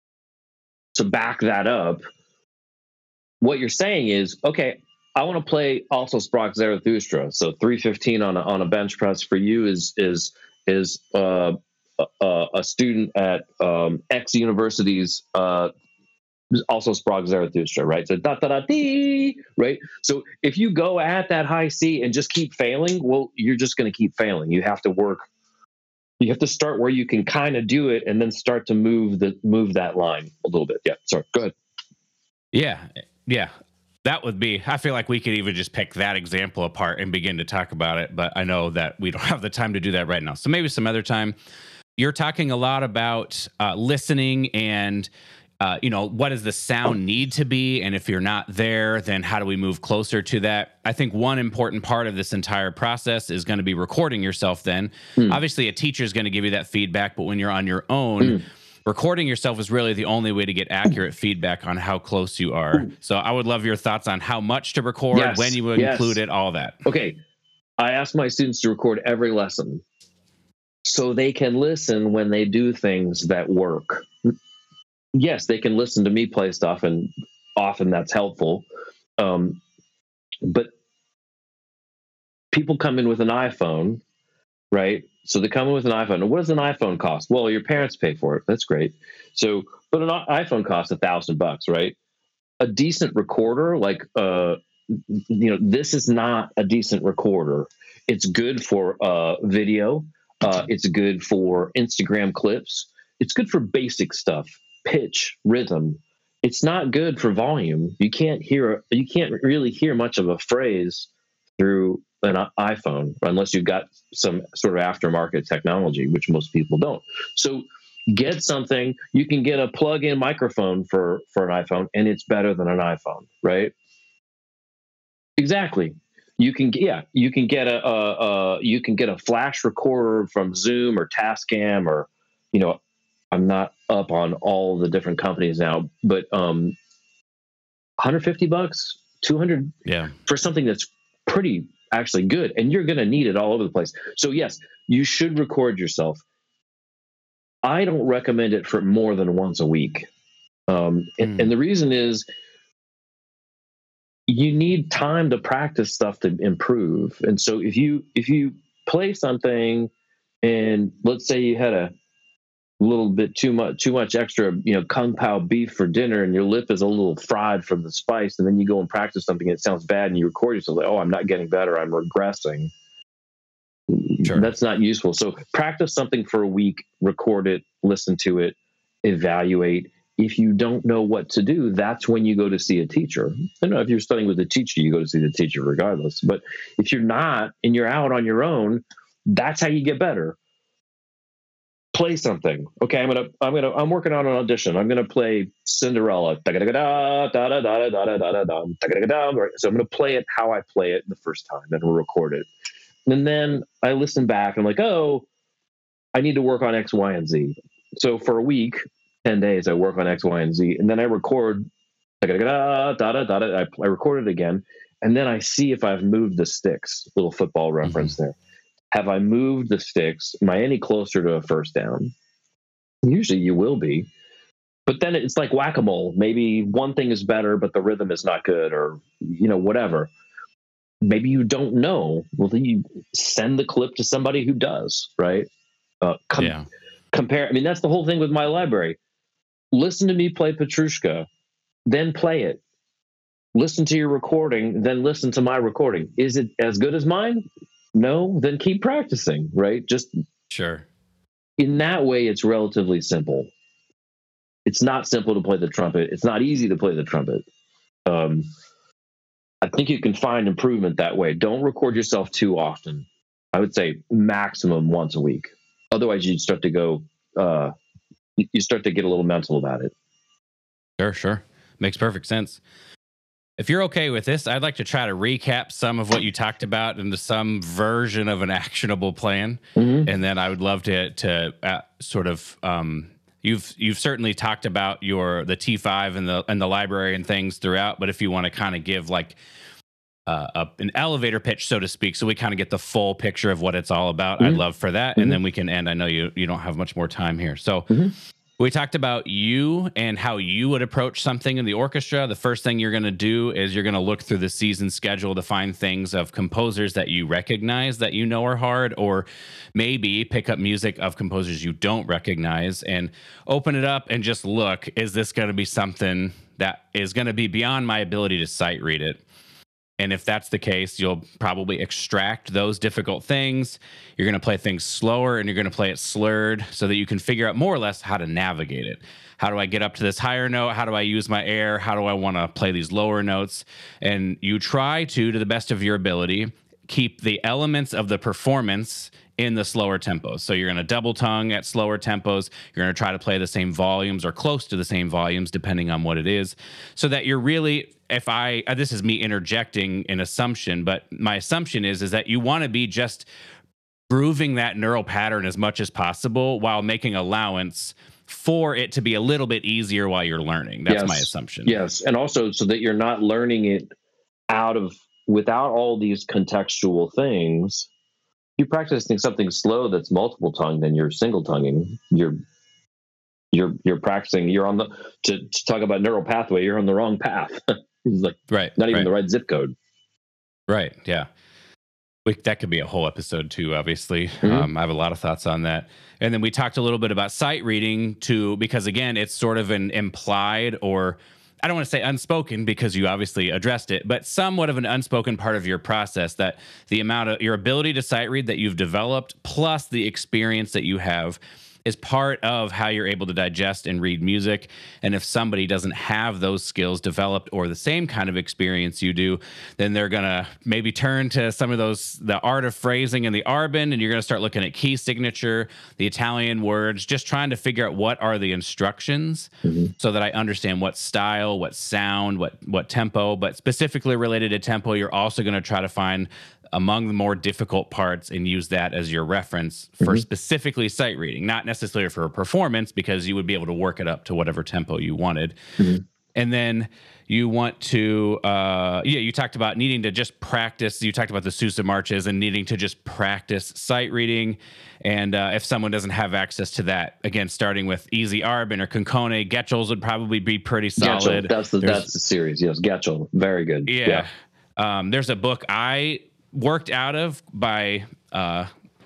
to back that up, what you're saying is, okay, I want to play also Sprach Zarathustra. So three fifteen on a, on a bench press for you is is is uh, a, a student at um, X university's uh, also Sprague Zarathustra, right? So da da da dee, right? So if you go at that high C and just keep failing, well, you're just going to keep failing. You have to work. You have to start where you can kind of do it, and then start to move the move that line a little bit. Yeah. Sorry. Go ahead. Yeah. Yeah. That would be, I feel like we could even just pick that example apart and begin to talk about it. But I know that we don't have the time to do that right now. So maybe some other time. You're talking a lot about uh, listening and, uh, you know, what does the sound need to be? And if you're not there, then how do we move closer to that? I think one important part of this entire process is going to be recording yourself then. Mm. Obviously, a teacher is going to give you that feedback, but when you're on your own, mm. recording yourself is really the only way to get accurate feedback on how close you are. So I would love your thoughts on how much to record, yes, when you would yes. include it, all that. Okay. I ask my students to record every lesson so they can listen when they do things that work. Yes, they can listen to me play stuff, and often that's helpful. Um, but people come in with an iPhone, right? So they come in with an iPhone. And what does an iPhone cost? Well, your parents pay for it. That's great. So, but an iPhone costs a thousand bucks, right? A decent recorder, like, uh, you know, this is not a decent recorder. It's good for uh, video. Uh, it's good for Instagram clips. It's good for basic stuff, pitch, rhythm. It's not good for volume. You can't hear, you can't really hear much of a phrase through an iPhone unless you've got some sort of aftermarket technology, which most people don't. So get something. You can get a plug-in microphone for, for an iPhone, and it's better than an iPhone, right? Exactly. You can, yeah, you can get a, a, a you can get a flash recorder from Zoom or Tascam, or, you know, I'm not up on all the different companies now, but um, one hundred fifty bucks, two hundred, yeah, for something that's pretty actually good, and you're going to need it all over the place. So yes, you should record yourself. I don't recommend it for more than once a week, um, and, mm. and the reason is, you need time to practice stuff to improve. And so if you if you play something, and let's say you had a little bit too much too much extra, you know, kung pao beef for dinner, and your lip is a little fried from the spice, and then you go and practice something and it sounds bad, and you record yourself like, oh, I'm not getting better, I'm regressing. Sure. That's not useful. So practice something for a week, record it, listen to it, evaluate. If you don't know what to do, that's when you go to see a teacher. I don't know, if you're studying with a teacher, you go to see the teacher regardless. But if you're not, and you're out on your own, that's how you get better. Play something. Okay, I'm gonna, I'm gonna, I'm working on an audition. I'm gonna play Cinderella. So I'm gonna play it how I play it the first time, and we'll record it. And then I listen back, and I'm like, oh, I need to work on X, Y, and Z. So for a week, ten days, I work on X, Y, and Z, and then I record, I, I record it again, and then I see if I've moved the sticks. Little football reference mm-hmm. there. Have I moved the sticks? Am I any closer to a first down? Usually you will be. But then it's like whack-a-mole. Maybe one thing is better, but the rhythm is not good, or, you know, whatever. Maybe you don't know. Well, then you send the clip to somebody who does, right? Uh, com- yeah. Compare. I mean, that's the whole thing with my library. Listen to me play Petrushka, then play it. Listen to your recording, then listen to my recording. Is it as good as mine? No, then keep practicing, right? Just sure. In that way, it's relatively simple. It's not simple to play the trumpet. It's not easy to play the trumpet. Um, I think you can find improvement that way. Don't record yourself too often. I would say maximum once a week. Otherwise, you'd start to go, uh, you start to get a little mental about it. Sure, sure. Makes perfect sense. If you're okay with this, I'd like to try to recap some of what you talked about into some version of an actionable plan. Mm-hmm. And then I would love to to uh, sort of um, you've you've certainly talked about your the T five and the and the library and things throughout. But if you want to kind of give like uh, a, an elevator pitch, so to speak, so we kind of get the full picture of what it's all about, mm-hmm. I'd love for that. Mm-hmm. And then we can end. I know you you don't have much more time here, so. Mm-hmm. We talked about you and how you would approach something in the orchestra. The first thing you're going to do is you're going to look through the season schedule to find things of composers that you recognize that you know are hard, or maybe pick up music of composers you don't recognize and open it up and just look, is this going to be something that is going to be beyond my ability to sight read it? And if that's the case, you'll probably extract those difficult things. You're going to play things slower and you're going to play it slurred so that you can figure out more or less how to navigate it. How do I get up to this higher note? How do I use my air? How do I want to play these lower notes? And you try to, to the best of your ability, keep the elements of the performance in the slower tempos. So you're going to double tongue at slower tempos. You're going to try to play the same volumes or close to the same volumes, depending on what it is, so that you're really, if I, uh, this is me interjecting an assumption, but my assumption is, is that you want to be just grooving that neural pattern as much as possible while making allowance for it to be a little bit easier while you're learning. That's yes. my assumption. Yes. And also so that you're not learning it out of, without all these contextual things. You practicing something slow that's multiple tongue, then you're single tonguing. You're you're you're practicing. You're on the to, to talk about neural pathway. You're on the wrong path. It's like right, not even right. the right zip code. Right. Yeah. We, that could be a whole episode too. Obviously, mm-hmm. um, I have a lot of thoughts on that. And then we talked a little bit about sight reading too, because again, it's sort of an implied, or I don't want to say unspoken because you obviously addressed it, but somewhat of an unspoken part of your process, that the amount of your ability to sight read that you've developed plus the experience that you have is part of how you're able to digest and read music. And if somebody doesn't have those skills developed or the same kind of experience you do, then they're going to maybe turn to some of those, the art of phrasing and the Arbin, and you're going to start looking at key signature, the Italian words, just trying to figure out what are the instructions mm-hmm. so that I understand what style, what sound, what, what tempo, but specifically related to tempo, you're also going to try to find among the more difficult parts and use that as your reference for mm-hmm. specifically sight reading, not necessarily for a performance, because you would be able to work it up to whatever tempo you wanted. Mm-hmm. And then you want to, uh, yeah, you talked about needing to just practice. You talked about the Sousa marches and needing to just practice sight reading. And uh, if someone doesn't have access to that, again, starting with easy Arbin or Concone, Getchels would probably be pretty solid. Getchel, that's the, that's the series. Yes. Getchel. Very good. Yeah. yeah. Um, there's a book I worked out of by uh,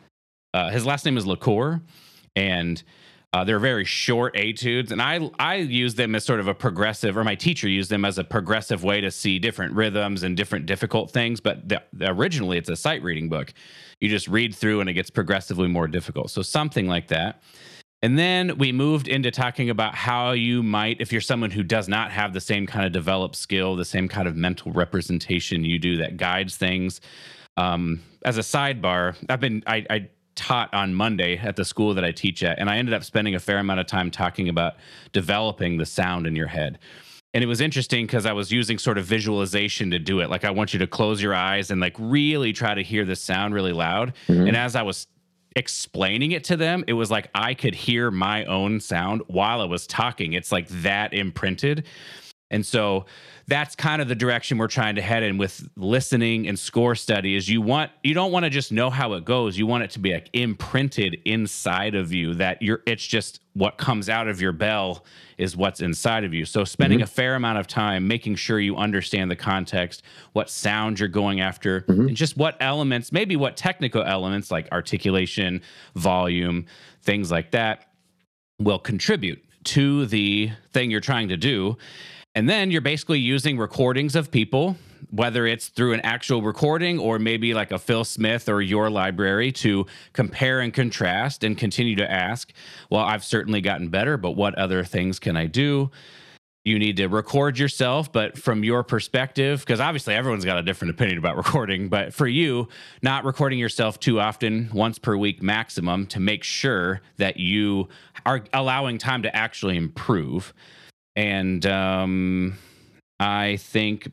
uh, his last name is LaCour, and uh, they're very short etudes, and I I use them as sort of a progressive, or my teacher used them as a progressive way to see different rhythms and different difficult things. But the, the, originally, it's a sight reading book. You just read through, and it gets progressively more difficult. So something like that. And then we moved into talking about how you might, if you're someone who does not have the same kind of developed skill, the same kind of mental representation you do that guides things. Um, as a sidebar, I've been, I, I taught on Monday at the school that I teach at, and I ended up spending a fair amount of time talking about developing the sound in your head. And it was interesting because I was using sort of visualization to do it. Like, I want you to close your eyes and like really try to hear the sound really loud. Mm-hmm. And as I was explaining it to them, it was like I could hear my own sound while I was talking. It's like that imprinted. And so that's kind of the direction we're trying to head in with listening and score study. Is you want, you don't want to just know how it goes. You want it to be like imprinted inside of you, that you're, it's just what comes out of your bell is what's inside of you. So spending mm-hmm. a fair amount of time making sure you understand the context, what sound you're going after, mm-hmm. and just what elements, maybe what technical elements like articulation, volume, things like that will contribute to the thing you're trying to do. And then you're basically using recordings of people, whether it's through an actual recording or maybe like a Phil Smith or your library, to compare and contrast and continue to ask, well, I've certainly gotten better, but what other things can I do? You need to record yourself, but from your perspective, because obviously everyone's got a different opinion about recording, but for you, not recording yourself too often, once per week maximum, to make sure that you are allowing time to actually improve. And um, I think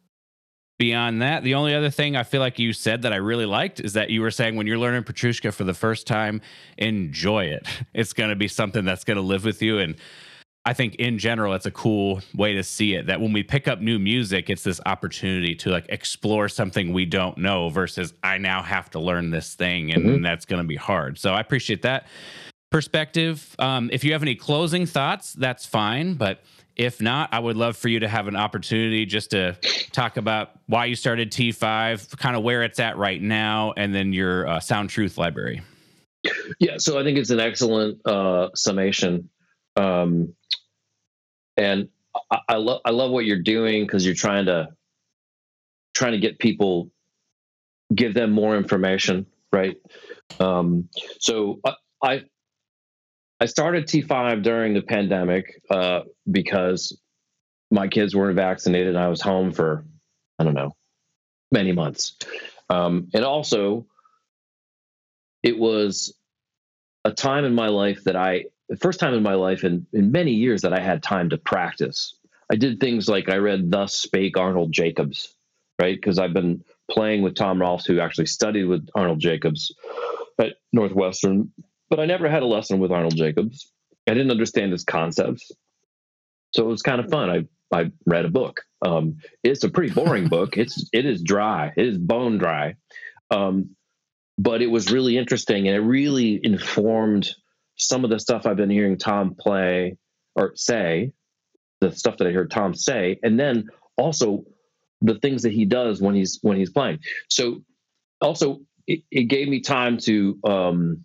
beyond that, the only other thing I feel like you said that I really liked is that you were saying when you're learning Petrushka for the first time, enjoy it. It's going to be something that's going to live with you. And I think in general, it's a cool way to see it, that when we pick up new music, it's this opportunity to like explore something we don't know versus I now have to learn this thing, and mm-hmm. that's going to be hard. So I appreciate that. perspective. Um, if you have any closing thoughts, that's fine. But if not, I would love for you to have an opportunity just to talk about why you started T five, kind of where it's at right now, and then your uh, Sound Truth library. Yeah, so I think it's an excellent uh, summation, um, and I, I love I love what you're doing because you're trying to trying to get people, give them more information, right? Um, so I, I I started T five during the pandemic uh, because my kids weren't vaccinated and I was home for, I don't know, many months. Um, and also, it was a time in my life that I, the first time in my life in, in many years that I had time to practice. I did things like I read Thus Spake Arnold Jacobs, right? Because I've been playing with Tom Rolfs, who actually studied with Arnold Jacobs at Northwestern, but I never had a lesson with Arnold Jacobs. I didn't understand his concepts. So it was kind of fun. I, I read a book. Um, it's a pretty boring book. It's, it is dry. It is bone dry. Um, but it was really interesting, and it really informed some of the stuff I've been hearing Tom play or say, the stuff that I heard Tom say, and then also the things that he does when he's, when he's playing. So also it, it gave me time to, um,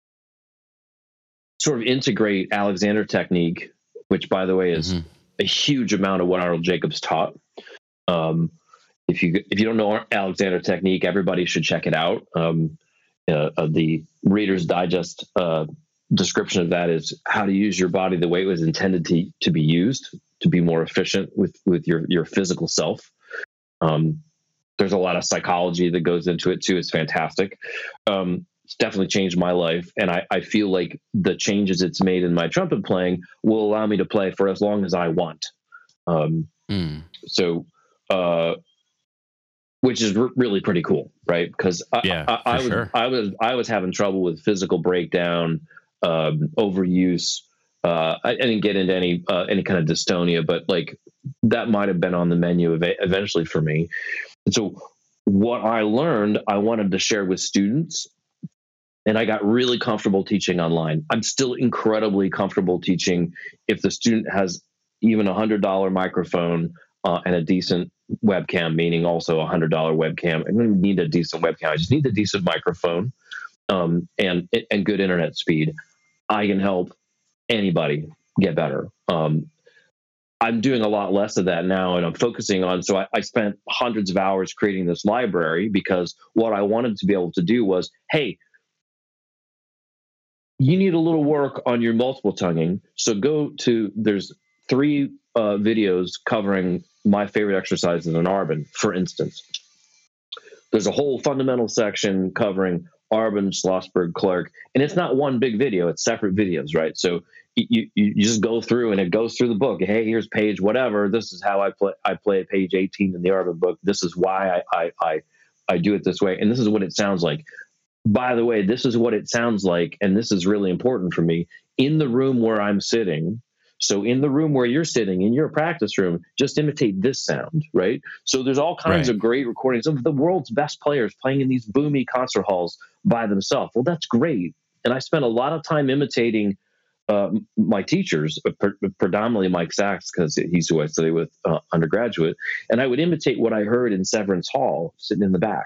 sort of integrate Alexander technique, which, by the way, is mm-hmm. a huge amount of what Arnold Jacobs taught. Um, if you if you don't know Alexander technique, everybody should check it out. Um, uh, uh, the Reader's Digest uh, description of that is how to use your body the way it was intended to to be used, to be more efficient with with your your physical self. Um, there's a lot of psychology that goes into it too. It's fantastic. Um, It's definitely changed my life, and I, I feel like the changes it's made in my trumpet playing will allow me to play for as long as I want. Um, mm. So, uh, which is r- really pretty cool, right? Because I, yeah, I, I was sure. I was I was having trouble with physical breakdown, um, overuse. Uh, I, I didn't get into any uh, any kind of dystonia, but like that might have been on the menu ev- eventually for me. And so, what I learned, I wanted to share with students. And I got really comfortable teaching online. I'm still incredibly comfortable teaching if the student has even a one hundred dollars microphone uh, and a decent webcam, meaning also a one hundred dollars webcam. I don't need a decent webcam. I just need a decent microphone um, and and good internet speed. I can help anybody get better. Um, I'm doing a lot less of that now, and I'm focusing on, so I, I spent hundreds of hours creating this library because what I wanted to be able to do was, hey, you need a little work on your multiple tonguing. So go to, there's three uh, videos covering my favorite exercises in Arbin, for instance. There's a whole fundamental section covering Arbin, Schlossberg, Clark, and it's not one big video, it's separate videos, right? So you, you, you just go through and it goes through the book. Hey, here's page whatever. This is how I play I play page eighteen in the Arbin book. This is why I, I, I, I do it this way. And this is what it sounds like. By the way, this is what it sounds like, and this is really important for me, in the room where I'm sitting. So in the room where you're sitting, in your practice room, just imitate this sound, right? So there's all kinds right. of great recordings of the world's best players playing in these boomy concert halls by themselves. Well, that's great. And I spent a lot of time imitating uh, my teachers, pre- predominantly Mike Sachs, because he's who I studied with uh, undergraduate. And I would imitate what I heard in Severance Hall, sitting in the back.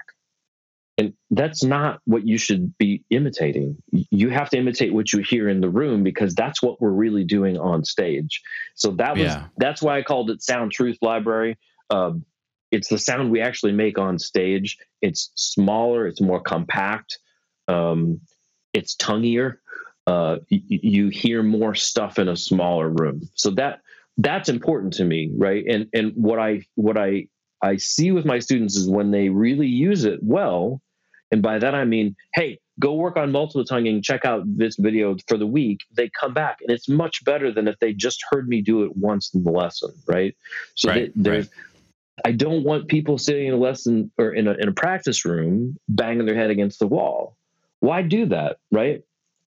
And that's not what you should be imitating. You have to imitate what you hear in the room because that's what we're really doing on stage. So that was yeah. that's why I called it Sound Truth Library. Um, it's the sound we actually make on stage. It's smaller. It's more compact. Um, it's tonguier. Uh, y- you hear more stuff in a smaller room. So that that's important to me, right? And and what I what I I see with my students is when they really use it well. And by that, I mean, hey, go work on multiple tonguing, check out this video for the week. They come back, and it's much better than if they just heard me do it once in the lesson, right? So right, they, there's, right. I don't want people sitting in a lesson or in a, in a practice room banging their head against the wall. Why do that, right?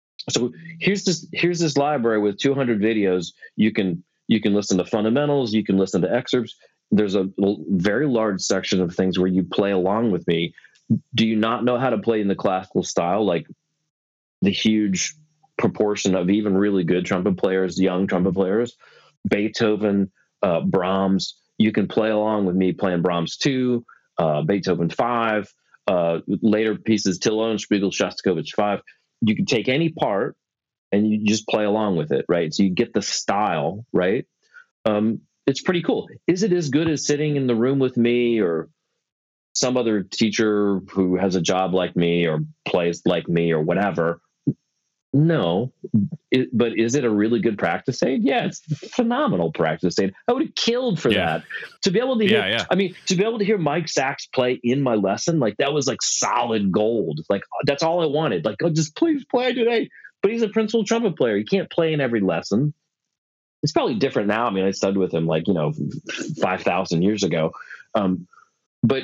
So here's this here's this library with two hundred videos. You can you can listen to fundamentals. You can listen to excerpts. There's a very large section of things where you play along with me. Do you not know how to play in the classical style, like the huge proportion of even really good trumpet players, young trumpet players, Beethoven, uh, Brahms. You can play along with me playing Brahms two, uh, Beethoven five, uh, later pieces, Till Eulenspiegel, Shostakovich five. You can take any part and you just play along with it, right? So you get the style, right? Um, it's pretty cool. Is it as good as sitting in the room with me or some other teacher who has a job like me or plays like me or whatever? No. It, but is it a really good practice aid? Yeah, it's a phenomenal practice aid. I would have killed for Yeah. that. To be able to hear, Yeah, yeah. I mean, to be able to hear Mike Sachs play in my lesson, like that was like solid gold. Like that's all I wanted. Like, oh, just please play today. But he's a principal trumpet player. He can't play in every lesson. It's probably different now. I mean, I studied with him like, you know, five thousand years ago. Um, but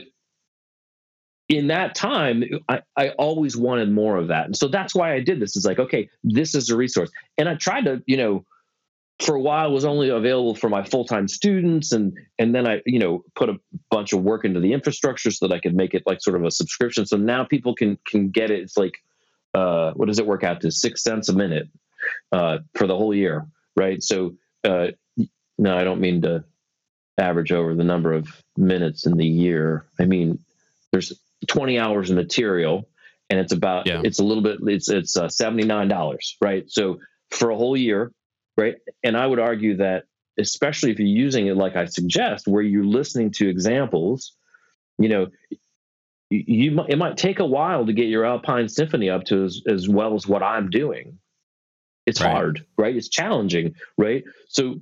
in that time, I, I always wanted more of that. And so that's why I did this. It's like, okay, this is a resource. And I tried to, you know, for a while it was only available for my full-time students. And, and then I, you know, put a bunch of work into the infrastructure so that I could make it like sort of a subscription. So now people can, can get it. It's like, uh, what does it work out to? Six cents a minute, uh, for the whole year. Right. So, uh, no, I don't mean to average over the number of minutes in the year. I mean, there's twenty hours of material and it's about, Yeah. it's a little bit, it's, it's uh, seventy-nine dollars, right? So for a whole year, right? And I would argue that, especially if you're using it like I suggest, where you're listening to examples, you know, you, you might, it might take a while to get your Alpine Symphony up to as, as well as what I'm doing. It's Right. hard, right? It's challenging, right? So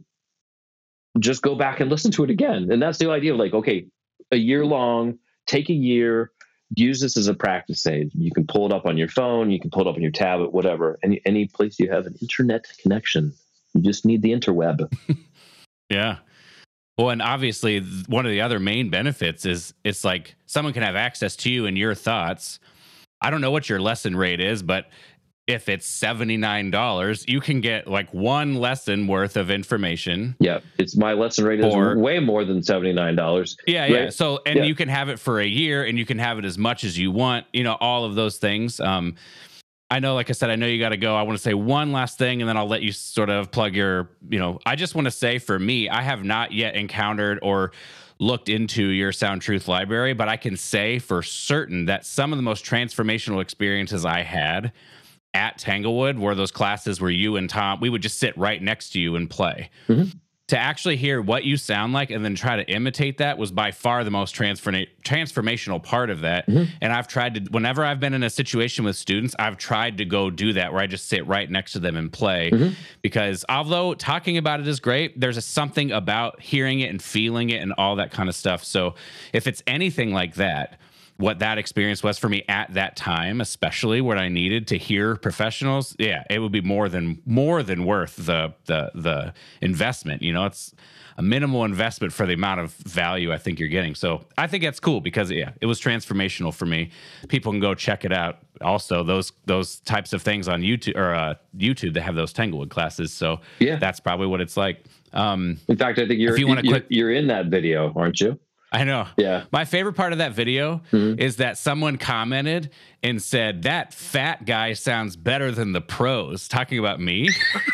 just go back and listen to it again. And that's the idea of like, okay, a year long, take a year, use this as a practice aid. You can pull it up on your phone, you can pull it up on your tablet, whatever. Any any place you have an internet connection. You just need the interweb. Yeah. Well, and obviously th- one of the other main benefits is it's like someone can have access to you and your thoughts. I don't know what your lesson rate is, but if it's seventy-nine dollars, you can get like one lesson worth of information. Yeah, it's my lesson rate is Or- way more than seventy-nine dollars. Yeah, yeah. Right? So, and Yeah. you can have it for a year and you can have it as much as you want, you know, all of those things. Um, I know, like I said, I know you got to go. I want to say one last thing and then I'll let you sort of plug your, you know, I just want to say for me, I have not yet encountered or looked into your Sound Truth library, but I can say for certain that some of the most transformational experiences I had at Tanglewood were those classes where you and Tom, we would just sit right next to you and play. Mhm. To actually hear what you sound like and then try to imitate that was by far the most transforma- transformational part of that. Mhm. And I've tried to, whenever I've been in a situation with students, I've tried to go do that where I just sit right next to them and play. Mhm. Because although talking about it is great, there's a something about hearing it and feeling it and all that kind of stuff. So if it's anything like that, what that experience was for me at that time, especially what I needed to hear professionals, yeah, it would be more than more than worth the the the investment. You know, it's a minimal investment for the amount of value I think you're getting. So I think that's cool because yeah, it was transformational for me. People can go check it out. Also, those those types of things on YouTube or uh, YouTube, they have those Tanglewood classes. So Yeah. that's probably what it's like. Um, In fact, I think you're If you wanna you're, click- you're in that video, aren't you? I know. Yeah. My favorite part of that video Mhm. is that someone commented and said, that fat guy sounds better than the pros, talking about me.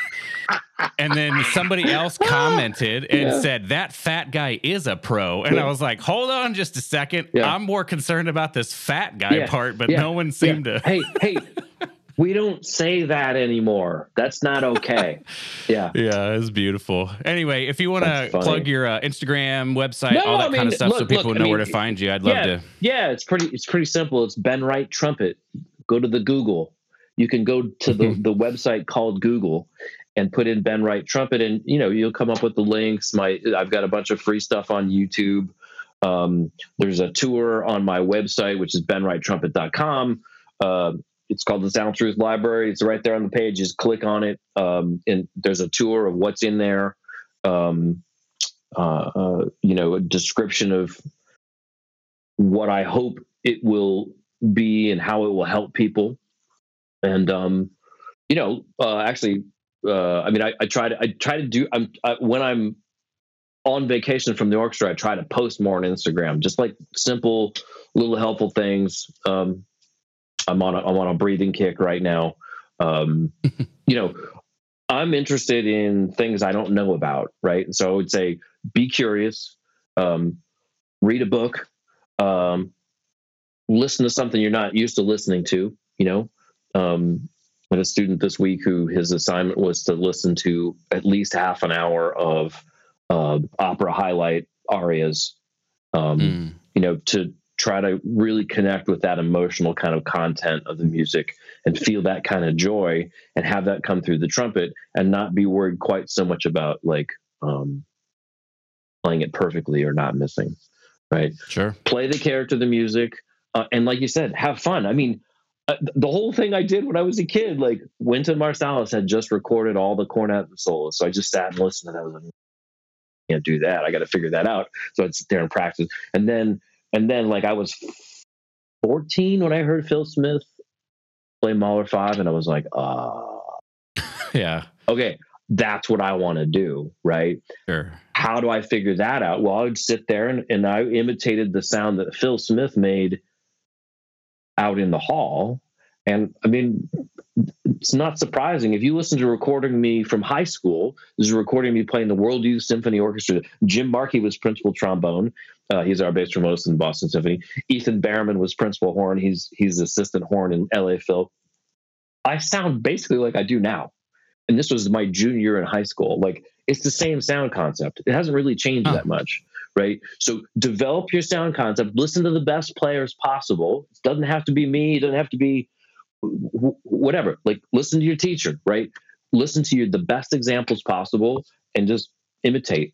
And then somebody else commented and Yeah. said, that fat guy is a pro. And Yeah. I was like, hold on just a second. Yeah. I'm more concerned about this fat guy Yeah. part, but Yeah. no one seemed Yeah. to. Hey, hey, we don't say that anymore. That's not okay. Yeah. Yeah, it's beautiful. Anyway, if you want to That's funny. plug your uh, Instagram, website, No, all that I kind mean, of stuff so look, people look, I know mean, where to find you, I'd love yeah, to. Yeah, it's pretty it's pretty simple. It's Ben Wright Trumpet. Go to the Google. You can go to the, the website called Google and put in Ben Wright Trumpet, and you know, you'll come up with the links. My I've got a bunch of free stuff on YouTube. Um, there's a tour on my website, which is ben wright trumpet dot com. Uh, it's called the Sound Truth Library. It's right there on the page. Just click on it, um, and there's a tour of what's in there. Um, uh, uh, you know, a description of what I hope it will be and how it will help people. And um, you know, uh, actually, uh, I mean, I, I try to I try to do. I'm I, when I'm on vacation from the orchestra, I try to post more on Instagram, just like simple, little helpful things. Um, I'm on a, I'm on a breathing kick right now. Um, you know, I'm interested in things I don't know about, right? So I would say, be curious, um, read a book, um, listen to something you're not used to listening to. You know, um, I had a student this week who his assignment was to listen to at least half an hour of uh, opera highlight arias, um, mm. you know, to try to really connect with that emotional kind of content of the music and feel that kind of joy and have that come through the trumpet and not be worried quite so much about like um, playing it perfectly or not missing, right? Sure. Play the character, the music, uh, and like you said, have fun. I mean, uh, the whole thing I did when I was a kid, like Wynton Marsalis had just recorded all the cornet solos. So I just sat and listened and I was like, I can't do that. I got to figure that out. So I'd sit there and practice. And then, and then like I was fourteen when I heard Phil Smith play Mahler five, and I was like, ah, uh, yeah, okay, that's what I want to do, right? Sure. How do I figure that out? Well, I would sit there and, and I imitated the sound that Phil Smith made out in the hall. And I mean, it's not surprising. If you listen to recording me from high school, this is a recording me playing the World Youth Symphony Orchestra. Jim Markey was principal trombone. Uh, he's our bass trombonist in Boston Symphony. Ethan Behrman was principal horn. He's he's assistant horn in L A Phil. I sound basically like I do now. And this was my junior year in high school. Like, it's the same sound concept. It hasn't really changed huh. that much, right? So develop your sound concept. Listen to the best players possible. It doesn't have to be me. It doesn't have to be whatever. Like, listen to your teacher, right? Listen to your the best examples possible and just imitate.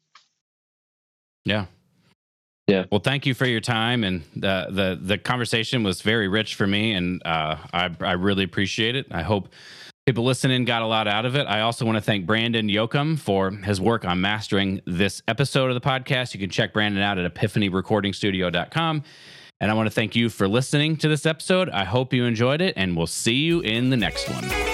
Yeah. Yeah. Well, thank you for your time, and the the the conversation was very rich for me, and uh, I I really appreciate it. I hope people listening got a lot out of it. I also want to thank Brandon Yoakum for his work on mastering this episode of the podcast. You can check Brandon out at epiphany recording studio dot com. And I want to thank you for listening to this episode. I hope you enjoyed it, and we'll see you in the next one.